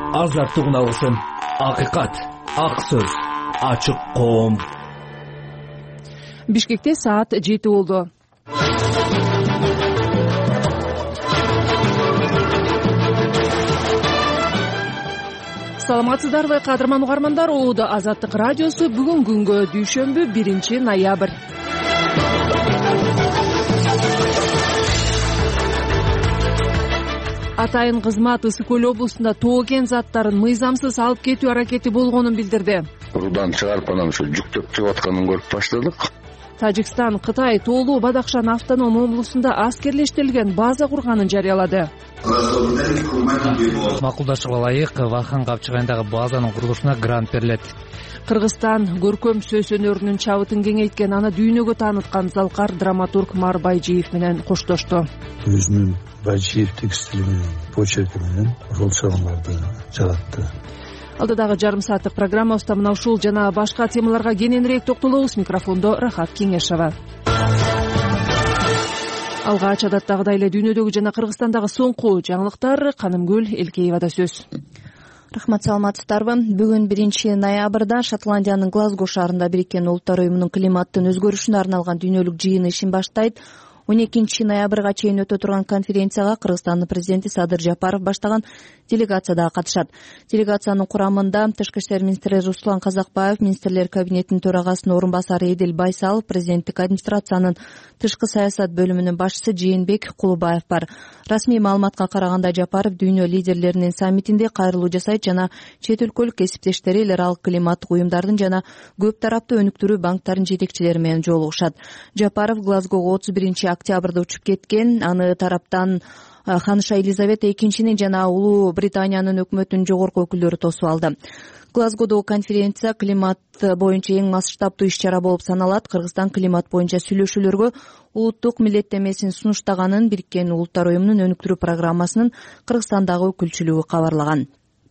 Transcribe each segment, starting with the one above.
азаттык уналсын. Акыйкат, ак сөз, ачык коом. Бишкекте саат 7 болду. Саламатсыздарбы, кадырман угармандар? Улуу Азаттык радиосу бүгүн күнгө дүйшөмбү 1 ноябрь. Атайын кызмат Ысык Көл облусунда тоо кен заттарын мыйзамсыз алып кетүү аракети болгонун билдирди. Рудан чыгарып анан ушу жүктөп чыгып атканын көрүп баштадык. Тажикстан Кытай тоолуу Бадахшан автоном облусунда аскерлештирилген база курганын жарыялады. Макулдашууга ылайык Вахан капчыгайындагы базанын курулушуна грант берилет. Кыргызстан көркөм сөз өнөрүнүн чабытын кеңейткен, аны дүйнөгө тааныткан залкар драматург Мар Байжиев менен коштошту. Өзүнүн Байжиевдик стили менен, почерки менен рол чыгымдарды жаратты. Алдыдагы жарым сааттык программабызда мына ушул жана башка темаларга кененирээк токтолобуз. Микрофондо Рахат Кеңешова. Алгач адаттагыдай эле дүйнөдөгү жана Кыргызстандагы соңку жаңылыктар. Канымгүл Элкеевада сөз. Рахмат, саламатсыздарбы? Бүгүн 1 ноябрда Шотландиянын Глазго шаарында Бириккен Улуттар уюмунун климаттын өзгөрүшүнө арналган дүйнөлүк жыйыны ишин баштайт. 12 ноябрга чейин өтө турган конференцияга Кыргызстандын президенти Садыр Жапаров баштаган делегация да катышат. Делегациянын курамында Тышкы иштер министри Руслан Казакбаев, министрлер кабинетинин төрагасынын орун басары Эдил Байсалов, президенттик администрациянын тышкы саясат бөлүмүнүн башчысы Жээнбек Кулубаев бар. Расмий маалыматка караганда Жапаров дүйнө лидерлеринин саммитинде кайрылуу жасайт жана чет өлкөлүк кесиптештери, эл аралык климаттык уюмдардын жана көп тараптуу өнүктүрүү банктарынын жетекчилери менен жолугушат. Жапаров Глазгого 31 октябрда учуп кеткен. Аны тараптан ханыша Елизавета II жана Улуу Британиянын өкмөтүнүн жогорку өкүлдөрү тосуп алды. Глазгодогу конференция климат боюнча эң масштабдуу иш-чара болуп саналат. Кыргызстан климат боюнча сүйлөшүүлөргө улуттук милдеттемесин сунуштаганын Бириккен Улуттар уюмунун өнүктүрүү программасынын Кыргызстандагы өкүлчүлүгү кабарлаган.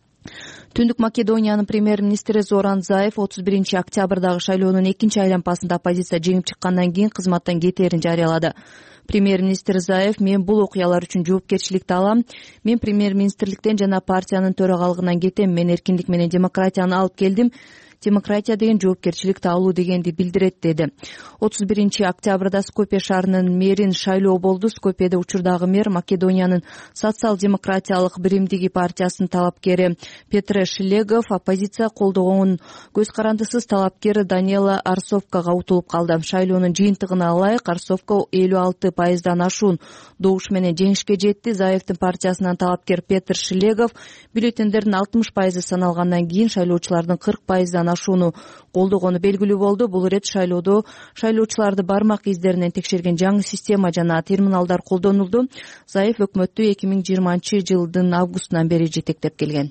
Түндүк Македониянын премьер-министри Зоран Заев 31 октябрдагы шайлоонун экинчи айлампасында оппозиция жеңип чыккандан кийин кызматтан кетээрин жарыялады. Премьер-министр Заев: "Мен бул окуялар үчүн жоопкерчиликти алам. Мен премьер-министрликтен жана партиянын төрагалыгынан кетем. Мен эркиндик менен демократияны алып келдим. Демократия деген жоопкерчиликти алуу дегенди билдирет", деди. 31 октябрда Скопье шаарынын мэрин шайлоо болду. Скопьеде учурдагы мэр Македониянын социал-демократиялык биримдиги партиясынын талапкери Петре Шлегов, оппозиция колдогон көз карандысыз талапкер Даниэла Арсовкага утулуп калды. Шайлоонун жыйынтыгына ылайык Арсовка 56% ашуун добуш менен жеңишке жетти. Заевдин партиясынан талапкер Петр Шлегов бюллетендердин 60% саналгандан кийин шайлоочулардын 40% ашууну колдогону белгилүү болду. Бул ирет шайлоодо шайлоочуларды бармак издеринен текшерген жаңы система жана терминалдар колдонулду. Заев өкмөттү 2020-жылдын августунан бери жетектеп келген.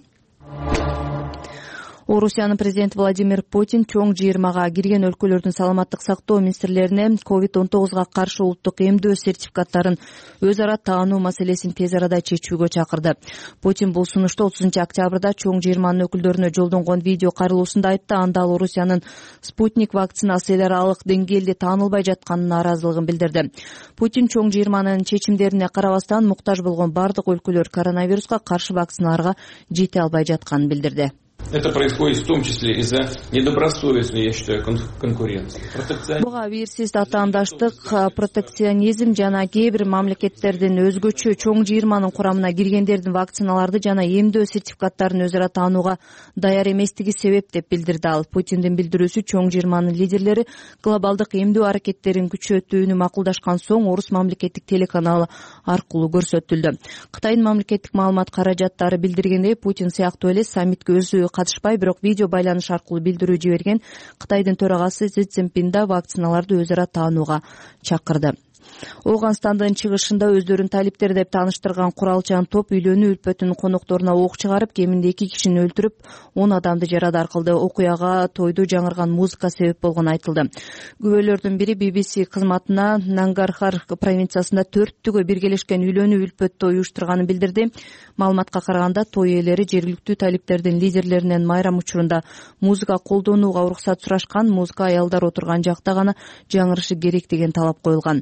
Орусиянын президенти Владимир Путин чоң жыйырмага кирген өлкөлөрдүн саламаттык сактоо министрлерине COVID-19га каршы улуттук эмдөө сертификаттарын өз ара таануу маселесин тез арада чечүүгө чакырды. Путин бул сунушту 30 октябрда чоң жыйырманын өкүлдөрүнө жолдонгон видео кайрылуусунда айтты. Анда ал Орусиянын Спутник вакцинасы эл аралык деңгээлде таанылбай жатканына нааразылыгын билдирди. Путин чоң жыйырманын чечимдерине карабастан муктаж болгон бардык өлкөлөр коронавируска каршы вакциналарга жете албай жатканын билдирди. Это происходит в том числе из-за недобросовестной, я считаю, конкуренции. Буга бирсиз атаандаштык, протекционизм жана кээ бир мамлекеттердин өзгөчө чоң жыйырманын курамына киргендердин вакциналарды жана эмдөө сертификаттарын өз ара таанууга даяр эместиги себеп деп билдирди ал. Путиндин билдирүүсү чоң жыйырманын лидерлери глобалдык эмдөө аракеттерин күчөтүүнү макулдашкан соң Орус мамлекеттик телеканалы аркылуу көрсөтүлдү. Кытайдын мамлекеттик маалымат каражаттары билдиргендей, Путин сыяктуу эле саммитке өзү катышпай, бирок видео байланыш аркылуу билдирүү жиберген. Кытайдын төрагасы Си Цзиньпин да вакциналарды өз ара таанууга чакырды. Ооганстандын чыгышында өздөрүн талиптер деп тааныштырган куралчан топ үйлөнүү үлпөтүнүн конокторуна ок чыгарып, кеминде 2 кишини өлтүрүп, 10 адамды жарадар кылды. Окуяга тойдо жаңырган музыка себеп болгону айтылды. Күбөлөрдүн бири BBC кызматына Нангархар провинциясында 4-түгө биргелешкен үйлөнүү үлпөт той уюштурганын билдирди. Маалыматка караганда, той ээлери жергиликтүү талиптердин лидерлеринен майрам учурунда музыка колдонууга уруксат сурашкан. Музыка аялдар отурган жакта гана жаңырышы керек деген талап коюлган.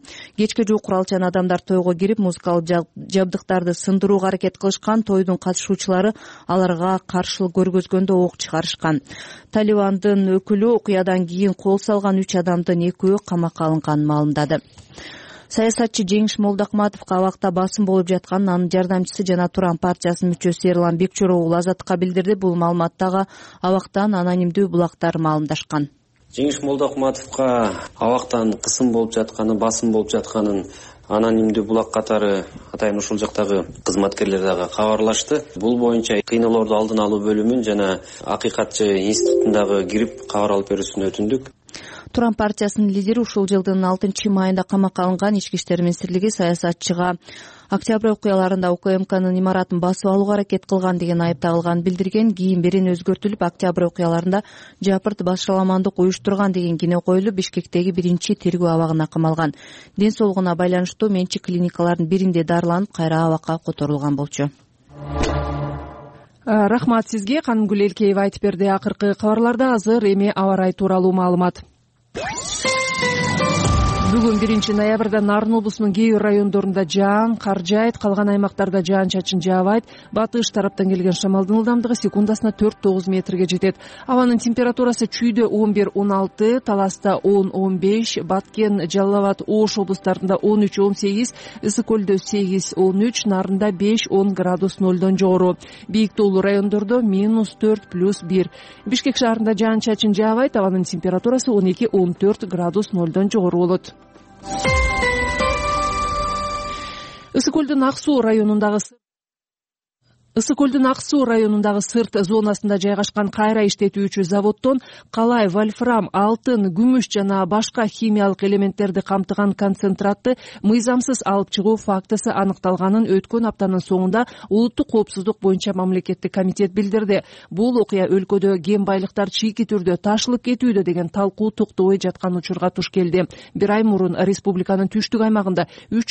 кечке жук куралчан адамдар тойго кирип музыкалык жабдыктарды сындырууга аракет кылышкан. Тойдун катышуучулары аларга каршылык көргөзгөндө ок чыгарышкан. Талибандын өкүлү окуядан кийин кол салган 3 адамдын 2-өө камакка алынганын маалымдады. Саясатчы Жеңиш Молдокматовго абакта басым болуп жатканын анын жардамчысы жана Туран партиясынын мүчөсү Эрлан Бекчоров уулу Азаттыкка билдирди. Бул маалыматтагы абактан анонимдүү булактар маалымдашкан. Жеңиш Молдокматовго абактан кысым болуп жатканы, басым болуп жатканын анонимдүү булак катары атайын ушул жактагы кызматкерлер дагы кабарлашты. Бул боюнча кыйноолорду алдын алуу бөлүмүн жана Акыйкатчы институтундагы кирип кабар алып берүүсүн өтүндүк. Туран партиясынын лидери ушул жылдын 6-майында камакка алынган. Ички иштер министрлиги саясатчыга октябрь окуяларында УКМКнын имаратын басып алууга аракет кылган деген айып тагылганын билдирген. Кийин берен өзгөртүлүп, октябрь окуяларында жапырт башаламандык уюштурган деген кино коюлуп, Бишкектеги 1-тергөө абагына камалган. Ден соолугуна байланыштуу менчик клиникалардын биринде дарыланып, кайра абакка которулган болчу. Рахмат сизге. Канымгүл Элкеева айтып берди. Акыркы кабарларда азыр эми аба ырайы тууралуу маалымат. Бүгүн 1-ноябрда Нарын облусунун кээ бир райондорунда жаан кар жаайт, калган аймактарда жаан-чачын жаабайт. Батыш тараптан келген шамалдын ылдамдыгы секундасына 4-9 метрге жетет. Абанын температурасы Чүйдө 11-16, Таласта 10-15, Баткен, Жалал Абад, Ош облустарында 13-18, Ысык көлдө 8-13, Нарында 5-10 градус нолдон жогору. Бийик тоолуу райондордо -4+1. Бишкек шаарында жаан-чачын жаабайт, абанын температурасы 12-14 градус нолдон жогору болот. Ысык көлдүн Ак суу районундагы сырт зонасында жайгашкан кайра иштетүүчү заводдон калай, вольфрам, алтын, күмүш жана башка химиялык элементтерди камтыган концентратты мыйзамсыз алып чыгуу фактысы аныкталганын өткөн аптанын соңунда улуттук коопсуздук боюнча мамлекеттик комитет билдирди. Бул окуя өлкөдө кен байлыктар чийки түрдө ташылып кетүүдө деген талкуу токтобой жаткан учурга туш келди. Бир ай мурун республиканын түштүк аймагында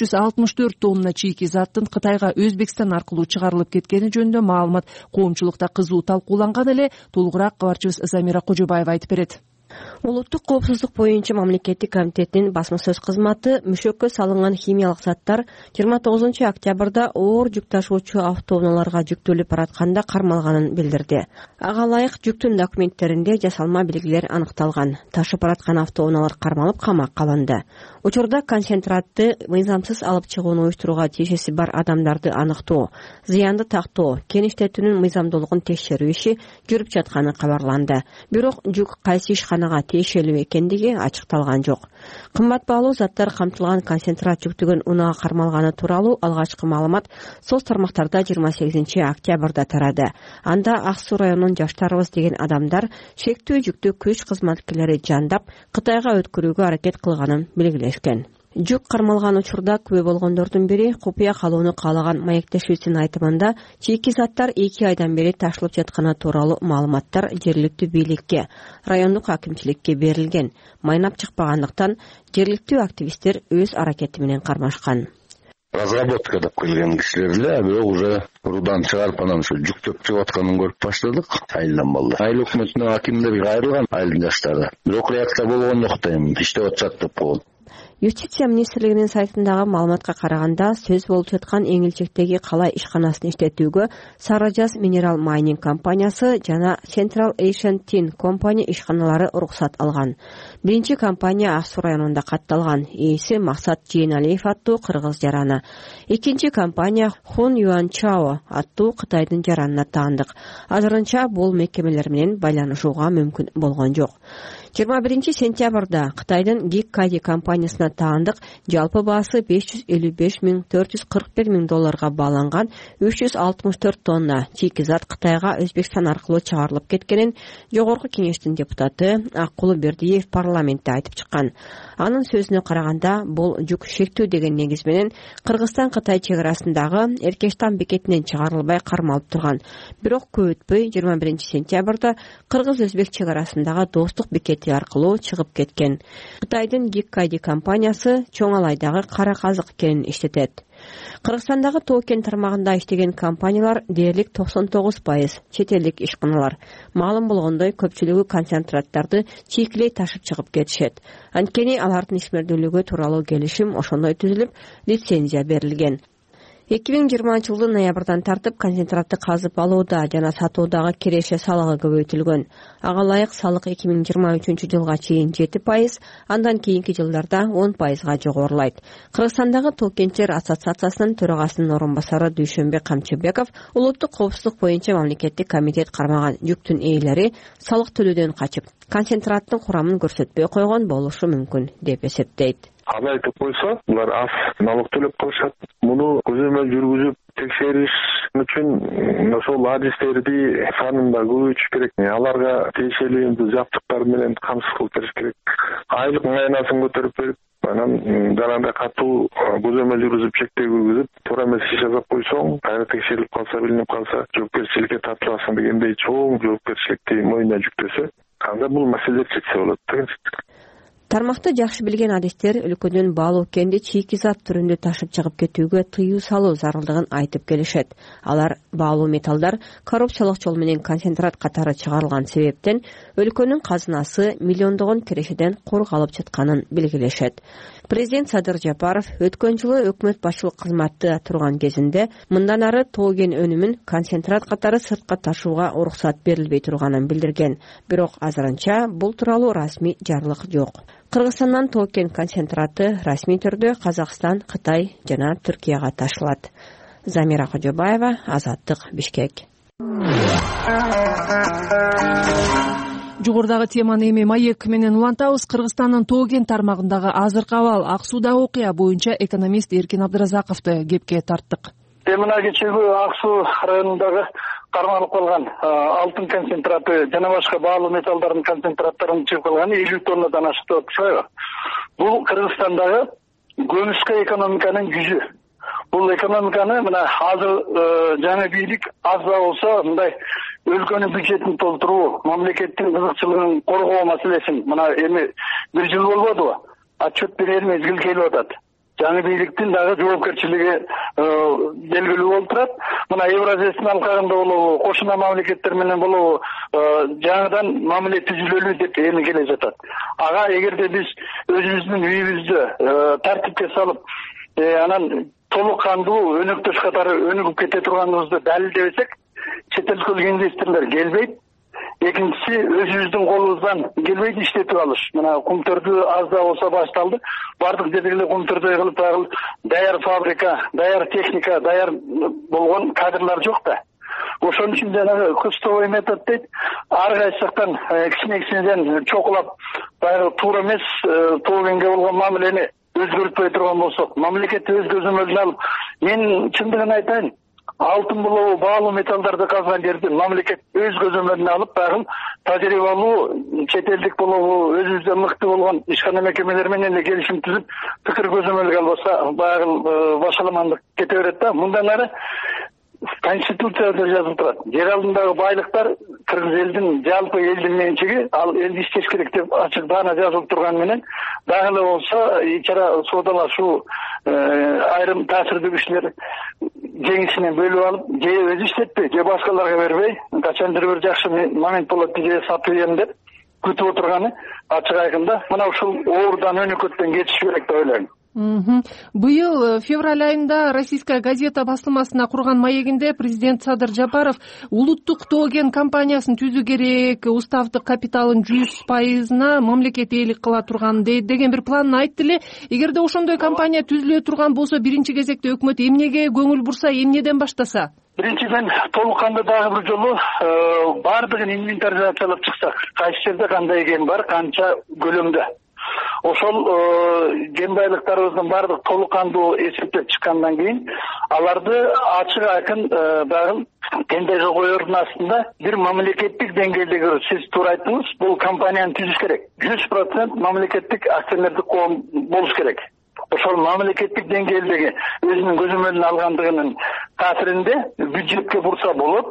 364 тонна чийки заттын Кытайга Өзбекстан аркылуу чыгарылып кеткени жөнүндө маалымат коомчулукта кызуу талкууланган эле. Толугураак кабарчыбыз Замира Кожобаева айтып берет. Улуттук коопсуздук боюнча мамлекеттик комитеттин басма сөз кызматы мөшөккө салынган химиялык заттар 29 октябрда оор жүк ташуучу автоунааларга жүктөлүп баратканда кармалганын билдирди. Ага ылайык жүктүн документтеринде жасалма белгилер аныкталган. Ташып бараткан автоунаалар кармалып камакка алынды. Учурда концентратты мыйзамсыз алып чыгууну уюштурууга тиешеси бар адамдарды аныктоо, зыянды тактоо, кен иштетүүнүн мыйзамдуулугун текшерүү иши жүрүп жатканы кабарланды. Бирок жүк кайсы ишканага тиешелүү экендиги ачыкталган жок. Кымбат баалуу заттар камтылган концентрат жүктөгөн унаага кармалганы тууралуу алгачкы маалымат соц тармактарда 28 октябрда тарады. Анда Ак суу районунун жаштарыбыз деген адамдар шектүү жүктү күч кызматкерлери жандап Кытайга өткөрүүгө аракет кылганын белгилешкен. Жүк кармалган учурда күбө болгондордун бири купуя калууну каалаган маектешүүсүнүн айтымында чийки заттар 2 айдан бери ташылып жатканы тууралуу маалыматтар жергиликтүү бийликке, райондук акимчиликке берилген. Майнап чыкпагандыктан жергиликтүү активисттер өз аракети менен кармашкан. Разработка деп келген кишилер эле, бирок уже рудан чыгарып анан ушу жүктөп чыгып атканын көрүп баштадык. Айылдан балдар. Айыл өкмөтүнөн акимдер кайрылган, айылдын жаштары. Бирок реакция болгон жок да эми иштеп атышат деп коет. Юстиция министрлигинин сайтындагы маалыматка караганда, сөз болуп жаткан Эңилчектеги калай ишканасын иштетүүгө Сарыжаз Mineral Mining компаниясы жана Central Asian Tin Company ишканалары уруксат алган. Биринчи компания Ак суу районунда катталган. Ээси Максат Жейналиев аттуу кыргыз жараны. Экинчи компания Хун Юан Чао аттуу Кытайдын жаранына таандык. Азырынча бул мекемелер менен байланышууга мүмкүн болгон жок. 21 сентябрда Кытайдын Гиккади компаниясына таандык жалпы баасы $555,441 бааланган 364 тонна чийки зат Кытайга Өзбекстан аркылуу чыгарылып кеткенин Жогорку кеңештин депутаты Аккулу Бердиев парламентте айтып чыккан. Анын сөзүнө караганда, бул жүк шектүү деген негиз менен Кыргызстан-Кытай чек арасындагы Эркештан бекетинен чыгарылбай кармалып турган. Бирок көп өтпөй 21 сентябрда Кыргыз-Өзбек чек арасындагы достук бекети аркылуу чыгып кеткен. Кытайдын Гиккади компаниясы Чоң Алайдагы кара казык кенин иштетет. Кыргызстандагы тоо кен тармагында иштеген компаниялар дээрлик 99% чет элдик ишканалар. Маалым болгондой, көпчүлүгү концентраттарды чийкилей ташып чыгып кетишет. Анткени алардын ишмердүүлүгү тууралуу келишим ошондой түзүлүп, лицензия берилген. 2020 жылдын ноябрдан тартып концентратты казып алууда жана сатуудагы киреше салыгы көбөйтүлгөн. Ага ылайык салык 2023 жылга чейин 7%, андан кийинки жылдарда 10%га жогорулайт. Кыргызстандагы тоо кенчилер ассоциациясынын төрагасынын орун басары Дүйшөнбек Камчыбеков улуттук коопсуздук боюнча мамлекеттик комитет кармаган жүктүн ээлери салык төлөөдөн качып, концентраттын курамын көрсөтпөй койгон болушу мүмкүн деп эсептейт. Аны айтып койсо, булар аз налог төлөп коюшат. Муну көзөмөл жүргүзүп текшериш үчүн ошол адистерди санын да көбөйтүш керек. Аларга тиешелүү жабдыктар менен камсыз кылып бериш керек. Айлык майнасын көтөрүп берип, анан жанагындай катуу көзөмөл жүргүзүп чектөө киргизип, туура эмес иш жасап койсоң, кайра текшерилип калса, билинип калса, жоопкерчиликке тартыласың дегендей чоң жоопкерчиликти мойнуна жүктөсө, анда бул маселе чечсе болот деген. Тармакты жакшы билген адистер өлкөдөн баалуу кенди чийки зат түрүндө ташып чыгып кетүүгө тыюу салуу зарылдыгын айтып келишет. Алар баалуу металлдар коррупциялык жол менен концентрат катары чыгарылган себептен өлкөнүн казынасы миллиондогон кирешеден коргалып жатканын белгилешет. Президент Садыр Жапаров өткөн жылы өкмөт башчылык кызматты турган кезинде мындан ары тоо кен өнүмүн концентрат катары сыртка ташууга уруксат берилбей турганын билдирген. Бирок азырынча бул тууралуу расмий жарлык жок. Кыргызстандан тоо кен концентраты расмий түрдө Казакстан, Кытай жана Түркияга ташылат. Замира Кожобаева, Азаттык, Бишкек. Жогорудагы теманы эми маек менен улантабыз. Кыргызстандын тоо кен тармагындагы азыркы абал, Ак Суудагы окуя боюнча экономист Эркин Абдыразаковду кепке тарттык. Мына кечеги Ак Суу районундагы кармалып калган алтын концентраты жана башка баалуу металлдардын концентраттарынын чыгып калганы 50 тоннадан ашык деп атышпайбы? Бул Кыргызстандагы көмүскө экономиканын жүзү. Бул экономиканы мына азыр жаңы бийлик аз да болсо мындай өлкөнүн бюджетин толтуруу, мамлекеттин кызыкчылыгын коргоо маселесин мына эми бир жыл болбодубу? Отчет берер мезгил келип атат. Жаңы бийликтин дагы жоопкерчилиги белгилүү болуп турат. Мына Евразиястын алкагында болобу, кошуна мамлекеттер менен болобу, жаңыдан мамиле түзүлөлү деп эми келе жатат. Ага эгерде биз өзүбүздүн үйүбүздү тартипке салып, анан толук кандуу өнөктөш катары өнүгүп кете турганыбызды далилдебесек, чет элдик инвесторлор келбейт. Экинчиси, өзүбүздүн колубуздан келбейт иштетип алыш. Мына кумтөрдү аз да болсо башталды. Бардык жерде эле кумтөрдү кылып даяр фабрика, даяр техника, даяр болгон кадрлар жок да. Ошон үчүн жанагы кустовой метод дейт. Ар кайсы жактан кичине чокулап, баягы туура эмес тоо кенге болгон мамилени өзгөртпөй турган болсок, мамлекет өз көзөмөлүнө алып, мен чындыгын айтайын, алтын болобу, баалуу металлдарды казган жерди мамлекет өз көзөмөлүнө алып, баягы тажрыйбалуу чет элдик болобу, өзүбүздөн мыкты болгон ишкана мекемелер менен эле келишим түзүп, пикир көзөмөлгө албаса, баягы башаламандык кете берет да. Мындан ары Конституцияда жазылып турат. Жер алдындагы байлыктар кыргыз элдин жалпы элдин менчиги, ал элди иштеш керек деп ачык даана жазылып турган менен, дагы эле болсо ичара соодалашуу айрым таасирдүү кишилер жеңишинен бөлүп алып, же өзү иштетпей, же башкаларга бербей, качандыр бир жакшы момент болот же сатып ийем деп күтүп отурганы ачык айкында. Мына ушул оорудан өнөкөттөн кетиш керек деп ойлойм. Быйыл февраль айында Российская газета басылмасына курган маегинде президент Садыр Жапаров улуттук тоо кен компаниясын түзүү керек, уставдык капиталын 100%-на мамлекет ээлик кыла турган деген бир планын айтты эле. Эгерде ошондой компания түзүлө турган болсо, биринчи кезекте өкмөт эмнеге көңүл бурса, эмнеден баштаса? Биринчиден толук кандуу дагы бир жолу бардыгын инвентаризациялап чыксак, кайсы жерде кандай кен бар, канча көлөмдө. Ошол кен байлыктарыбыздын бардык толук кандуу эсептеп чыккандан кийин, аларды ачык айкын дагы тендерге коердун астында бир мамлекеттик деңгээлдеги, сиз туура айттыңыз, бул компанияны түзүш керек. 100% мамлекеттик акционердик коом болуш керек. Ошол мамлекеттик деңгээлдеги өзүнүн көзөмөлүнө алгандыгынын таасиринде бюджетке бурса болот.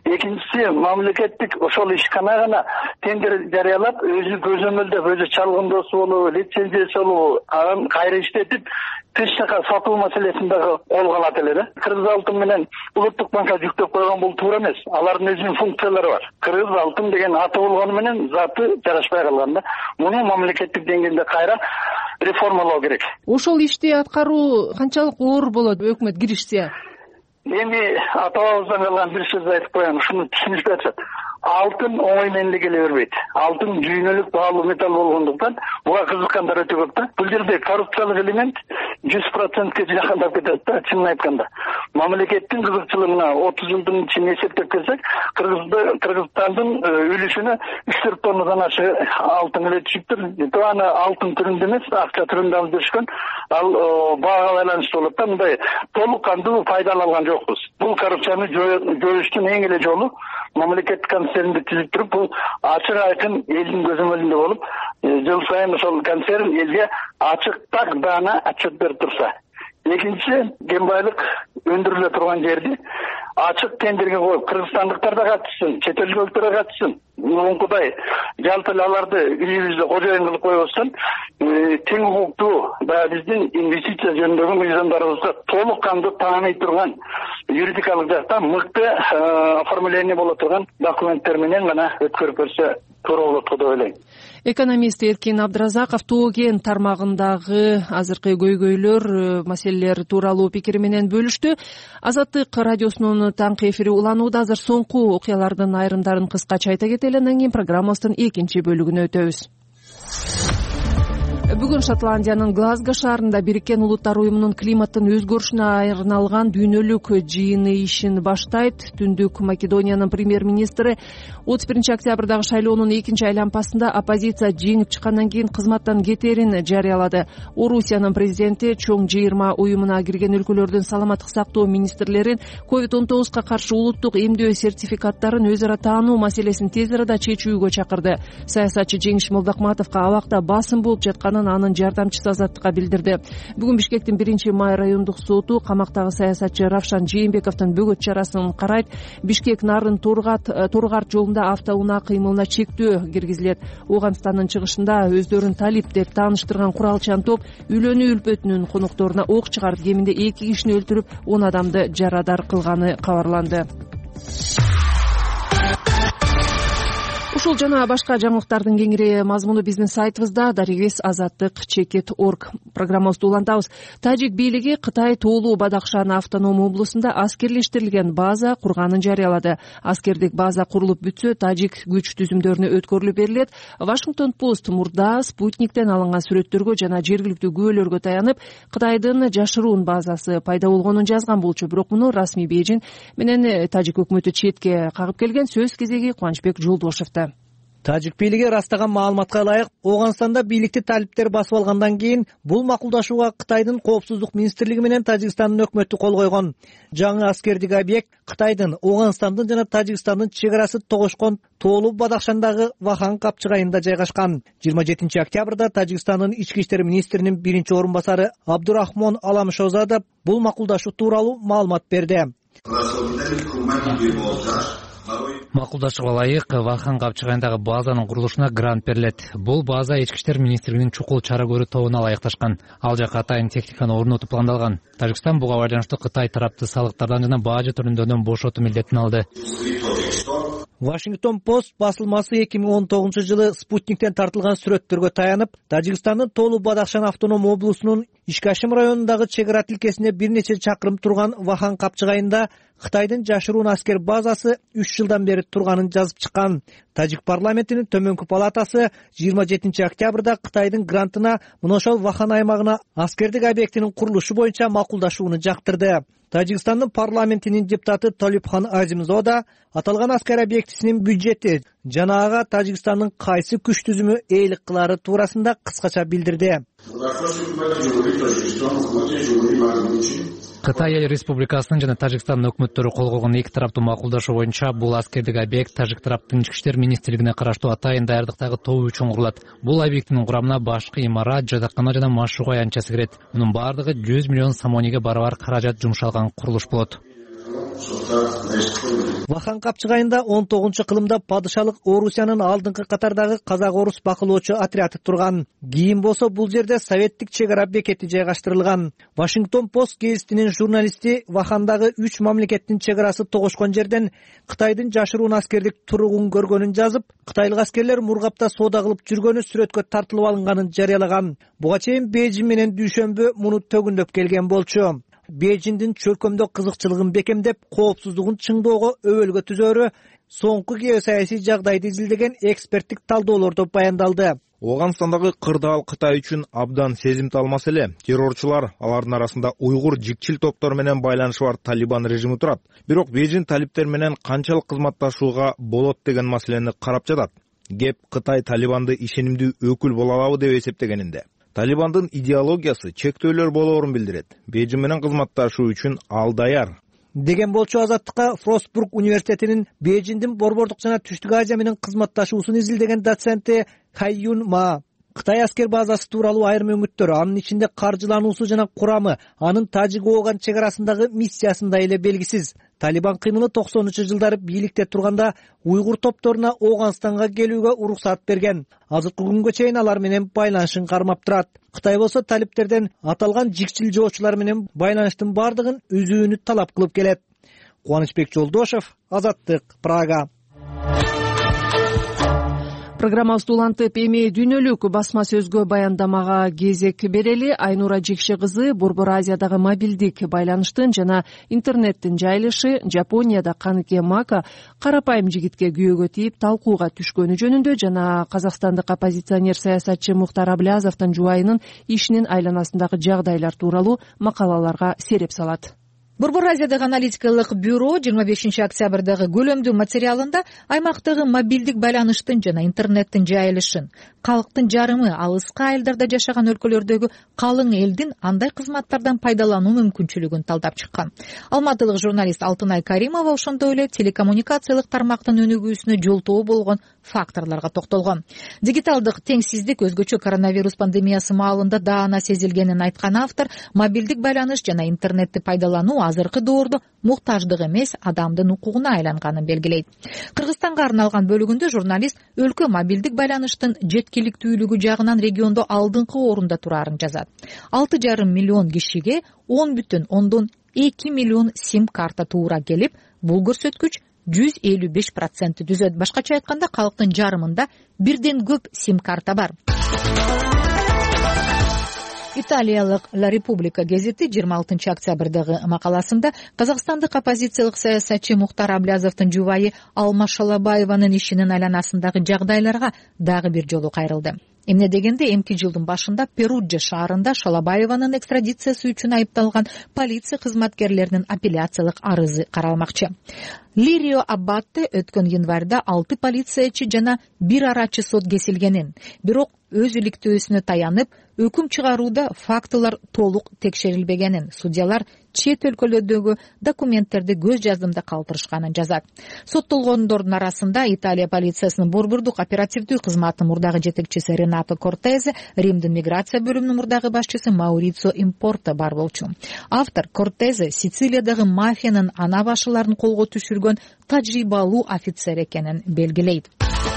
экинчиси мамлекеттик ошол ишкана гана тендер жарыялап өзү көзөмөлдөп өзү чалгындоосу болобу, лицензиясы болобу, анан кайра иштетип тыш жака сатуу маселесин дагы колго алат эле да. Кыргыз алтын менен Улуттук банкка жүктөп койгон бул туура эмес. Алардын өзүнүн функциялары бар. Кыргыз алтын деген аты болгону менен заты жарашпай калган да. Муну мамлекеттик деңгээлде кайра реформалоо керек. Ошол ишти аткаруу канчалык оор болот өкмөт киришсе? Эми ата-бабабыздан калган бир сөз айтып коеюн, ушуну түшүнүшпөй атышат. Алтын оңой менен келе бербейт. Алтын жүйнөлүк баалуу металл болгондуктан буга кызыккандар өтө көп да. Бул жерде коррупциялык элемент 100%ке жакындап кетет да, чынын айтканда. Мамлекеттин кызыкчылыгына 30 жылдын ичинде эсептеп келсек, Кыргызстандын үлүшүнө 3-4 тоннадан ашы алтын эле түшүптүр. Аны алтын түрүндө эмес, акча түрүндө алып жүрүшкөн. Ал баага байланыштуу болот да, мындай толук кандуу пайда ала алган жокпуз. Бул коррупцияны жоюштун эң эле жолу мамлекеттик концернди түзүп туруп, бул ачык айкын элдин көзөмөлүндө болуп, жыл сайын ошол концерн элге ачык так даана отчет берип турса. Экинчи, кен байлык өндүрүлө турган жерди ачык тендерге коюп, кыргызстандыктар да катышсын, чет элдиктер да катышсын. Муңкудай жалпы эле аларды үйүбүздө кожоюн кылып койбостон, тең укуктуу баягы биздин инвестиция жөнүндөгү мыйзамдарыбызга толук кандуу тааный турган юридикалык жактан мыкты оформление боло турган документтер менен гана өткөрүп берсе туура болот го деп ойлойм. Экономист Эркин Абдыразаков Тоо кен тармагындагы азыркы көйгөйлөр, маселелер тууралуу пикири менен бөлүштү. Азаттык радиосунун таңкы эфири уланууда. Азыр соңку окуялардын айрымдарын кыскача айта кетели, андан кийин программабыздын экинчи бөлүгүнө өтөбүз. Бүгүн Шотландиянын Глазго шаарында Бириккен Улуттар уюмунун климаттын өзгөрүшүнө арналган дүйнөлүк жыйыны ишин баштайт. Түндүк Македониянын премьер-министри 31 октябрдагы шайлоонун экинчи айлампасында оппозиция жеңип чыккандан кийин кызматтан кетерин жарыялады. Орусиянын президенти чоң G20 уюмуна кирген өлкөлөрдүн саламаттык сактоо министрлерин COVID-19 каршы улуттук эмдөө сертификаттарын өзара таануу маселесин тез арада чечүүгө чакырды. Саясатчы Жеңиш Молдокматовго абакта басым болуп жатканын анын жардамчысы Азаттыкка билдирди. Бүгүн Бишкектин 1-май райондук соту камактагы саясатчы Равшан Жээнбековдун бөгөт чарасын карайт. Бишкек Нарын Торгарт жолунда автоунаа кыймылына чектөө киргизилет. Ооганстандын чыгышында өздөрүн талип деп тааныштырган куралчан топ үйлөнүү үлпөтүнүн конокторуна ок чыгарып, кеминде 2 кишини өлтүрүп, 10 адамды жарадар кылганы кабарланды. Ушул жана башка жаңылыктардын кеңири мазмуну биздин сайтыбызда darigves.azattik.org. Программабызды улантабыз. Тажик бийлиги Кытай Тоолуу Бадахшан автоном облусунда аскерлештирилген база курганын жарыялады. Аскердик база курулуп бүтсө, тажик күч түзүмдөрүнө өткөрүлүп берилет. Washington Post мурда спутниктен алынган сүрөттөргө жана жергиликтүү күбөлөргө таянып, Кытайдын жашыруун базасы пайда болгонун жазган болчу. Бирок муну расмий Бейжин менен тажик өкмөтү четке кагып келген. Сөз кезеги Кубанычбек Жолдошевдо. Тажик бийлиги ырастаган маалыматка ылайык, Ооганстанда бийликти талиптер басып алгандан кийин бул макулдашууга Кытайдын коопсуздук министрлиги менен Тажикстандын өкмөтү кол койгон. Жаңы аскердик объект Кытайдын, Ооганстандын жана Тажикстандын чек арасы тогошкон Тоолуу Бадахшандагы Вахан капчыгайында жайгашкан. 27 октябрда Тажикстандын ички иштер министринин биринчи орун басары Абдурахмон Аламшозада бул макулдашуу тууралуу маалымат берди. Макулдашууга ылайык Вахан капчыгайындагы базанын курулушуна грант берилет. Бул база ички иштер министрлигинин чукул чара көрүү тобуна ылайыкташкан. Ал жака атайын техниканы орнотуу пландалган. Тажикстан буга байланыштуу Кытай тарапты салыктардан жана бажы түрүндөрдөн бошотуу милдетин алды. Washington Post басылмасы 2019 жылы спутниктен тартылган сүрөттөргө таянып, Тажикстандын Тоолуу Бадахшан автоном облусунун Ишкашим районундагы чек ара тилкесине бир нече чакырым турган Вахан капчыгайында Кытайдын жашыруун аскер базасы 3 жылдан бери турганын жазып чыккан. Тажик парламентинин төмөнкү палатасы 27 октябрда Кытайдын грантына мына ошол Вахан аймагына аскердик объектинин курулушу боюнча макулдашууну жактырды. Тажикстандын парламентинин депутаты Толипхан Азимзода аталган аскер объектисинин бюджети жана ага Тажикстандын кайсы күч түзүмү ээлик кылары туурасында кыскача билдирди. Кытай Эл Республикасынын жана Тажикстандын өкмөттөрү кол койгон эки тараптуу макулдашуу боюнча бул аскердик объект Тажик тараптын ички иштер министрлигине караштуу атайын даярдыктагы тобу үчүн курулат. Бул объекттин курамына башкы имарат, жатакана жана машыгуу аянтчасы кирет. Мунун баардыгы 100 миллион сомониге барабар каражат жумшалган курулуш болот. Вахан Капчыгайында 19-кылымда падышалык Орусиянын алдыңкы катардагы казак-орус бакылоочу отряды турган. Кийин болсо бул жерде советтик чек ара бекети жайгаштырылган. Вашингтон Пост гезитинин журналисти Вахандагы 3 мамлекеттин чек арасы тогошкон жерден Кытайдын жашыруун аскердик туругун көргөнүн жазып, кытайлык аскерлер мургапта соода кылып жүргөнү сүрөткө тартылып алынганын жарыялаган. Буга чейин Бейжиң менен Дүйшөмбү муну төгүндөп келген болчу. Бейжиңдин чөлкөмдө кызыкчылыгын бекемдеп, коопсуздугун чыңдоого өбөлгө түзөрү соңку геосаясий жагдайды изилдеген эксперттик талдоолордо баяндалды. Оганстандагы кырдаал Кытай үчүн абдан сезимтал маселе. Террорчулар, алардын арасында уйгур жикчил топтор менен байланышы бар Талибан режими турат. Бирок Бейжиң талиптер менен канчалык кызматташууга болот деген маселени карап жатат. Кеп Кытай Талибанды ишенимдүү өкүл боло алабы деп эсептегенинде. Талибандын идеологиясы чектөөлөр болоорун билдирет. Бейжиң менен кызматташуу үчүн ал даяр деген болчу. Азаттыкка Фростбург университетинин Бейжиңдин Борбордук жана Түштүк Азия менен кызматташуусун изилдеген доценти Хайюн Ма Кытай аскер базасы тууралуу айрым үмүттөр, анын ичинде каржылануусу жана курамы, анын Тажик-Ооган чек арасындагы миссиясында эле белгисиз. Талибан кыймылы 90-жылдары бийликте турганда уйгур топторуна Оганстанга келүүгө уруксат берген. Азыркы күнгө чейин алар менен байланышын кармап турат. Кытай болсо талиптерден аталган жикчил жоочулар менен байланыштын бардыгын үзүүнү талап кылып келет. Кубанычбек Жолдошев, Азаттык, Прага. Программабызды улантып, эми дүйнөлүк басма сөзгө баяндамага кезек берели. Айнура Жекше кызы Борбор Азиядагы мобилдик байланыштын жана интернеттин жайылышы Жапонияда Каныке Мако карапайым жигитке күйөөгө тийип талкууга түшкөнү жөнүндө жана казакстандык оппозиционер саясатчы Мухтар Аблязовдун жубайынын ишинин айланасындагы жагдайлар тууралуу макалаларга сереп салат. Борбор Азиядагы аналитикалык бюро 25-октябрдагы көлөмдүү материалында аймактагы мобилдик байланыштын жана интернеттин жайылышын, калктын жарымы алыска айылдарда жашаган өлкөлөрдөгү калың элдин андай кызматтардан пайдалануу мүмкүнчүлүгүн талдап чыккан. Алматылык журналист Алтынай Каримова ошондой эле телекоммуникациялык тармактын өнүгүүсүнө жолтоо болгон факторлорго токтолгон. Дигиталдык теңсиздик өзгөчө коронавирус пандемиясы маалында даана сезилгенин айткан автор, мобилдик байланыш жана интернетти пайдалануу азыркы доордо муктаждык эмес, адамдын укугуна айланганын белгилейт. Кыргызстанга арналган бөлүгүндө журналист өлкө мобилдик байланыштын жеткиликтүүлүгү жагынан региондо алдыңкы орунда турарын жазат. 6,5 миллион кишиге 10,2 миллион сим карта туура келип, бул көрсөткүч 155% түзөт. Башкача айтканда, калктын жарымында бирден көп сим карта бар. Италиялык La Repubblica гезити 26-октябрдагы макаласында казакстандык оппозициялык саясатчы Мухтар Аблязовдун жубайы Алма Шалабаеванын ишинин айланасындагы жагдайларга дагы бир жолу кайрылды. Эмне дегенде, эмки жылдын башында Перуджа шаарында Шалабаеванын экстрадициясы үчүн айыпталган полиция кызматкерлеринин апелляциялык арызы каралмакчы. Лирио Аббатте өткөн январда 6 полициячы жана 1 арачы сот кесилгенин, бирок өз иликтөөсүнө таянып, өкүм чыгарууда фактылар толук текшерилбегенин, судьялар чет өлкөлөрдөгү документтерди көз жаздымда калтырышканын жазат. Соттолгондордун арасында Италия полициясынын борбордук оперативдүү кызматынын мурдагы жетекчиси Ренато Кортезе, Римдин миграция бөлүмүнүн мурдагы башчысы Маурицио Импорто бар болчу. Автор Кортезе Сицилиядагы мафиянын ана башыларын колго түшүргөн тажрыйбалуу офицер экенин белгилейт.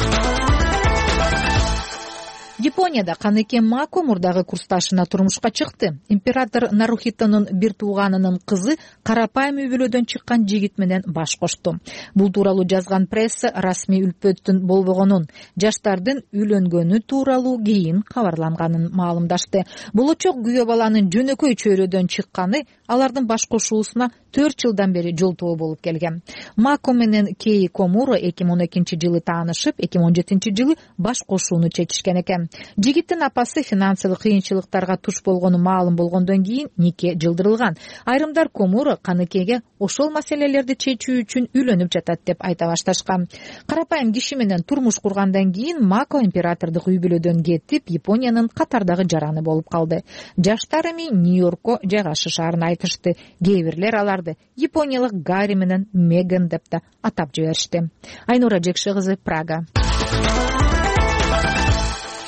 Японияда Каныке Мако мурдагы курсташына турмушка чыкты. Император Нарухитонун бир тууганынын кызы карапайым үй-бүлөдөн чыккан жигит менен баш кошту. Бул тууралуу жазган пресса расмий үлпөттүн болбогонун, жаштардын үйлөнгөнү тууралуу кийин кабарланганын маалымдашты. Болочок күйөө баланын жөнөкөй чөйрөдөн чыкканы алардын баш кошуусуна 4 жылдан бери жолтоо болуп келген. Мако менен Кей Комуро 2012-жылы таанышып, 2017-жылы баш кошууну чечишкен экен. Жигиттин апасы финансылык кыйынчылыктарга туш болгону маалым болгондон кийин нике жылдырылган. Айрымдар Комуро Каныкеге ошол маселелерди чечүү үчүн үйлөнүп жатат деп айта башташкан. Карапайым киши менен турмуш кургандан кийин Мако императордук үй-бүлөдөн кетип, Япониянын катардагы жараны болуп калды. Жаштар эми Нью-Йоркко жайгашышаарын айтышты. Кээ бирлер аларды япониялык Гарри менен Меган деп да атап жиберишти. Айнура Жекше кызы, Прага.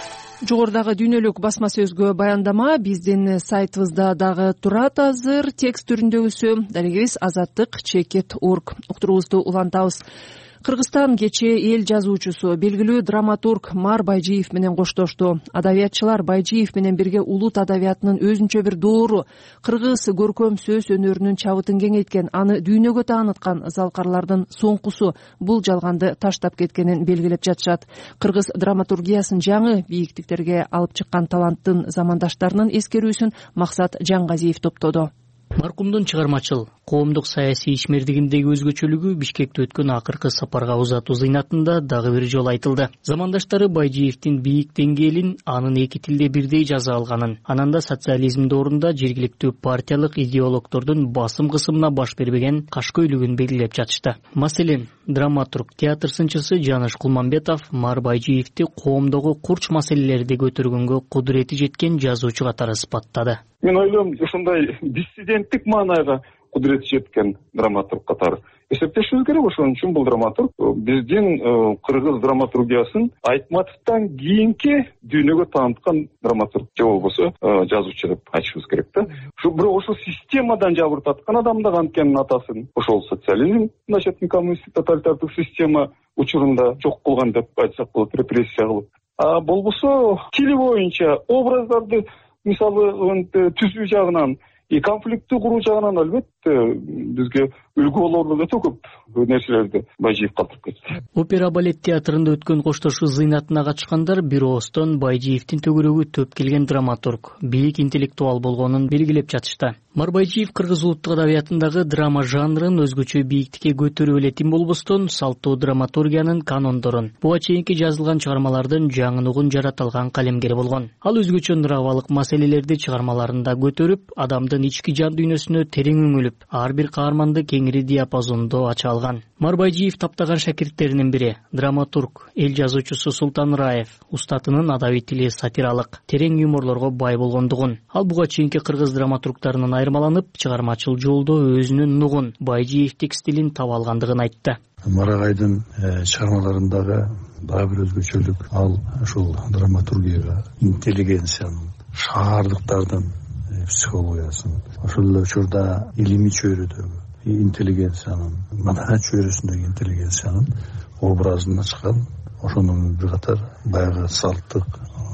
Жогорудагы дүйнөлүк басма сөзгө баяндама биздин сайтыбызда дагы турат азыр текст түрүндөгүсү. Дарегибиз azattik.org. Уктуруубузду улантабыз. Кыргызстан кечээ эл жазуучусу, белгилүү драматург Мар Байжиев менен коштошту. Адабиятчылар Байжиев менен бирге улут адабиятынын өзүнчө бир доору, кыргыз көркөм сөз өнөрүнүн чабытын кеңейткен, аны дүйнөгө тааныткан залкарлардын соңкусу бул жалганды таштап кеткенин белгилеп жатышат. Кыргыз драматургиясын жаңы бийиктиктерге алып чыккан таланттын замандаштарынын эскерүүсүн Максат Жаңгазиев топтоду. Маркумдун чыгармачыл, коомдук саясий ишмердигиндеги өзгөчөлүгү Бишкекте өткөн акыркы сапарга узатуу зыйнатында дагы бир жолу айтылды. Замандаштары Байжиевдин бийик деңгээлин, анын эки тилде бирдей жаза алганын, ананда социализм доорунда жергиликтүү партиялык идеологдордун басым кысымына баш бербеген кашкөйлүгүн белгилеп жатышты. Маселен, драматург, театр сынчысы Жаныш Кулманбетов Мар Байжиевди коомдогу курч маселелерди көтөргөнгө кудурети жеткен жазуучу катары сыпаттады. Мен ойлойм, ушундай диссиденттик маанайга кудурети жеткен драматург катары эсептешибиз керек. Ошон үчүн бул драматург биздин кыргыз драматургиясын Айтматовдон кийинки дүйнөгө тааныткан драматург же болбосо жазуучу деп айтышыбыз керек да. Бирок ошол системадан жабыртаткан адам да анткени атасын ошол социализм, значит, коммунисттик тоталитардык система учурунда жок кылган деп айтсак болот, репрессия кылып. Болбосо тили боюнча образдарды мисалы түзүү жагынан, конфликтти куруу жагынан албетте бизге үлгү болорлук өтө көп нерселерди Байжиев калтырып кетти. Опера балет театрында өткөн коштошуу зыйнатына катышкандар бир оостон Байжиевдин төгүрөгү төп келген драматург, бийик интеллектуал болгонун белгилеп жатышты. Мар Байжиев кыргыз улуттук адабиятындагы драма жанрын өзгөчө бийиктикке көтөрүп элетин болбостон, салттуу драматургиянын канондорун, буга чейинки жазылган чыгармалардын жаңынугун жарата алган калемгер болгон. Ал өзгөчө драмалык маселелерди чыгармаларында көтөрүп, адамдын ички жан дүйнөсүнө терең үңүлүп, ар бир каарманды кеңири диапазондо ача алган. Мар Байжиев таптаган шакирттеринин бири драматург, эл жазуучусу Султан Раев, устатынын адабий тили сатиралык, терең юморлорго бай болгондугун, ал буга чейинки кыргыз драматургтарынан айырмаланып, чыгармачыл жолдо өзүнүн нугун, Байжиевдик стилин таба алгандыгын айтты. Марагайдын чыгармаларындагы дагы бир өзгөчөлүк ал ушул драматургияга интеллигенциянын, шаардыктардын психологиясын, ошол эле учурда илимий чөйрөдөгү интеллигенциянын, маданият чөйрөсүндөгү интеллигенциянын образын ачкан, ошонун бир катар баягы салттык,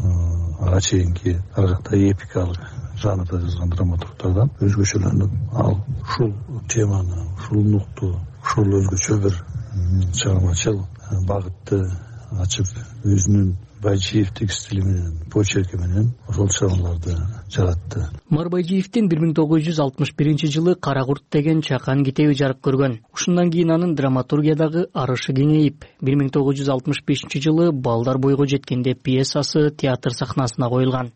ага чейинки ар жакта эпикалык жанрда жазган драматургдардан өзгөчөлөнүп, ал ушул теманы, ушул нукту, ушул өзгөчө бир чыгармачыл багытты ачып, өзүнүн Байжиевдик стили менен, почерки менен ошол чыгармаларды жаратты. Мар Байжиевдин 1961-жылы Кара курт деген чакан китеби жарык көргөн. Ушундан кийин анын драматургиядагы арышы кеңейип, 1965-жылы Балдар бойго жеткенде пьесасы театр сахнасына коюлган.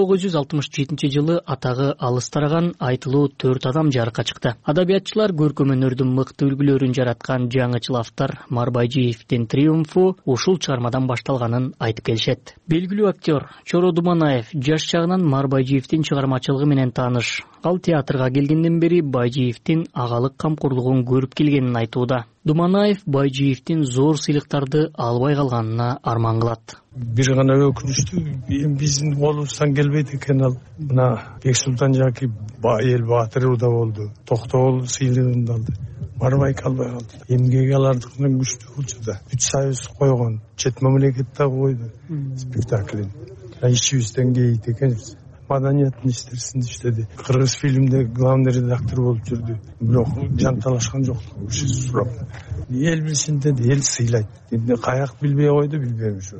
1967-жылы атагы алыс тараган Айтылуу 4 адам жарыкка чыкты. Адабиятчылар көркөм өнөрдүн мыкты үлгүлөрүн жараткан жаңычыл автор Мар Байжиевдин триумфу ушул чыгармадан башталганын айтып келишет. Белгилүү актер Чоро Думанаев жаш чагынан Мар Байжиевдин чыгармачылыгы менен тааныш. Ал театрга келгенден бери Байжиевдин агалык камкорлугун көрүп келгенин айтууда. Думанаев Байжиевдин зор сыйлыктарды албай калганына арман кылат. Бир гана өкүнүчтүү, биздин колубуздан келбейт экен ал. Мына Бексултан жаки эл баатыры да болду. Токтогул сыйлыгын алды. Барбай калбай калды. Эмгеги алардыкынан күчтүү болчу да. 3 союз койгон, чет мамлекетте койду спектаклин. Ичибизден кейт экенбиз. Маданияттын иштерин иштеди. Кыргыз фильмде главный редактор болуп жүрдү. Бирок жанталашкан жок. Ушул сурап. Эл билсин деди, эл сыйлайт. Эми каяк билбей койду, билбейм ушу.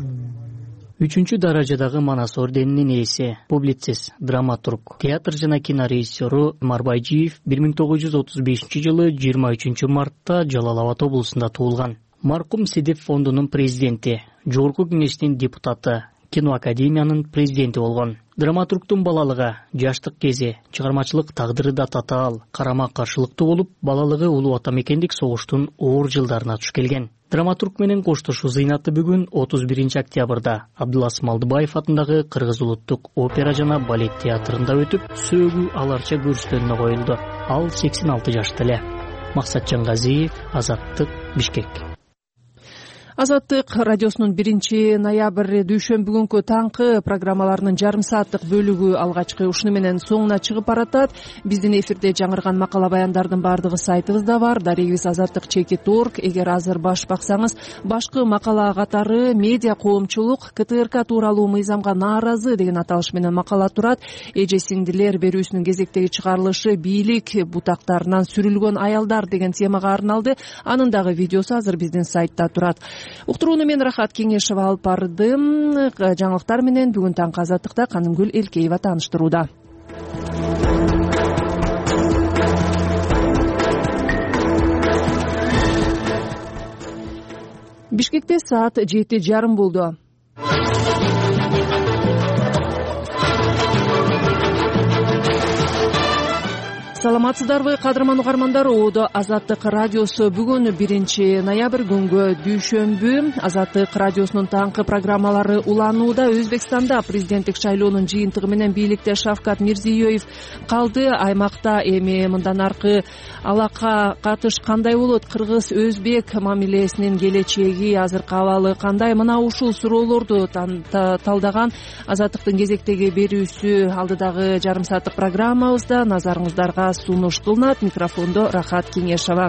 3-чү даражадагы Манас орденинин ээси, публицист, драматург, театр жана кино режиссеру Мар Байжиев 1935-жылы 23 мартта Жалал Абад облусунда туулган. Маркум Седеп фондунун президенти, Жогорку кеңештин депутаты, кино академиянын президенти болгон. Драматургдун балалыгы, жаштык кези, чыгармачылык тагдыры да татаал, карама каршылыктуу болуп, балалыгы Улуу Ата Мекендик согуштун оор жылдарына туш келген. Драматург менен коштошуу зыйнаты бүгүн 31 октябрда Абдулас Малдыбаев атындагы Кыргыз улуттук опера жана балет театрында өтүп, сөөгү аларча көрсөтүүнү коюлду. Ал 86 жашта эле. Максат Жаңгазиев, Азаттык, Бишкек. Азаттык радиосунун 1-ноябрь дүйшөмбү күнкү таңкы программаларынын жарым сааттык бөлүгү алгачкы ушуну менен соңуна чыгып баратат. Биздин эфирде жаңырган макала баяндардын баардыгы сайтыбызда бар. Дарегибиз azattik.org. Эгер азыр баш баксаңыз, башкы макала катары медиа коомчулук КТРК тууралуу мыйзамга нааразы деген аталыш менен макала турат. Эже сиңдилер берүүсүнүн кезектеги чыгарылышы бийлик бутактарынан сүрүлгөн аялдар деген темага арналды. Анын дагы видеосу азыр биздин сайтта турат. Уктурууну мен Рахат Кеңешева алып бардым. Жаңылыктар менен бүгүн таңкы Азаттыкта Канымгүл Элкеева тааныштырууда. Бишкекте саат 7:30 болду. Саламатсыздарбы, кадырман угармандар. Оодо Азаттык радиосу бүгүн 1-ноябрь күнгө дүйшөмбү. Азаттык радиосунун таңкы программалары уланууда. Өзбекстанда президенттик шайлоонун жыйынтыгы менен бийликте Шавкат Мирзиёев калды. Аймакта эми мындан аркы алака катыш кандай болот? Кыргыз өзбек мамилесинин келечеги, азыркы абалы кандай? Мына ушул суроолорду талдаган Азаттыктын кезектеги берүүсү алдыдагы жарым сааттык программабызда назарыңыздарга сунуш кылынат. Микрофондо Рахат Кеңешева.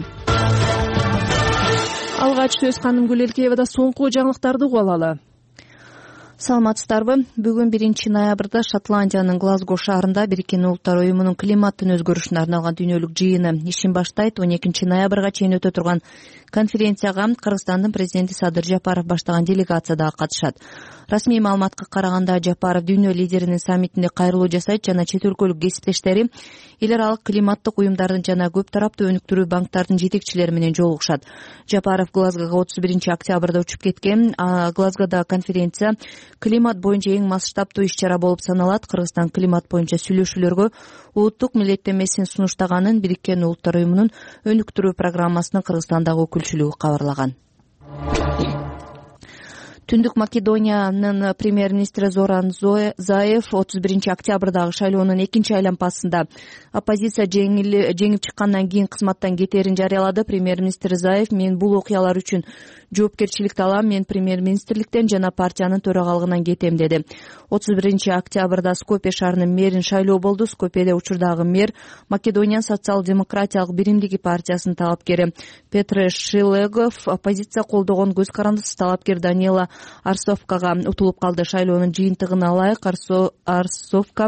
Алгач сөз Канымгүл Элкеевада. Соңку жаңылыктарды угуп алалы. Саламатсыздарбы. Бүгүн 1-ноябрда Шотландиянын Глазго шаарында Бириккен Улуттар уюмунун климаттын өзгөрүшүнө арналган дүйнөлүк жыйыны ишин баштайт. 12-ноябрга чейин өтө турган конференцияга Кыргызстандын президенти Садыр Жапаров баштаган делегация дагы катышат. Расмий маалыматка караганда, Жапаров дүйнө лидеринин саммитинде кайрылуу жасайт жана чет өлкөлүк кесиптештери эл аралык климаттык уюмдардын жана көп тараптуу өнүктүрүү банктардын жетекчилери менен жолугушат. Жапаров Глазгого 31-октябрда учуп кеткен. Глазгода конференция климат боюнча эң масштабтуу иш-чара болуп саналат. Кыргызстан климат боюнча сүйлөшүүлөргө улуттук милдеттенмесин сунуштаганын Бириккен Улуттар уюмунун өнүктүрүү программасынын Кыргызстандагы өкүлчүлүгү кабарлаган. Түндүк Македониянын премьер-министри Зоран Заев 31-октябрдагы шайлоонун экинчи айланпасында оппозиция жеңип чыккандан кийин кызматтан кетерин жарыялады. Премьер-министр Заев: "Мен бул окуялар үчүн жоопкерчиликти алам. Мен премьер-министрликтен жана партиянын төрагалыгынан кетем", деди. 31-октябрда Скопье шаарынын мэрин шайлоо болду. Скопьеде учурдагы мэр Македониянын социал-демократиялык биримдиги партиясынын талапкери Петр Шилегов, оппозиция колдогон көз карандысыз талапкер Даниэла Арсовкага утулуп калды. Шайлоонун жыйынтыгына ылайык Арсовка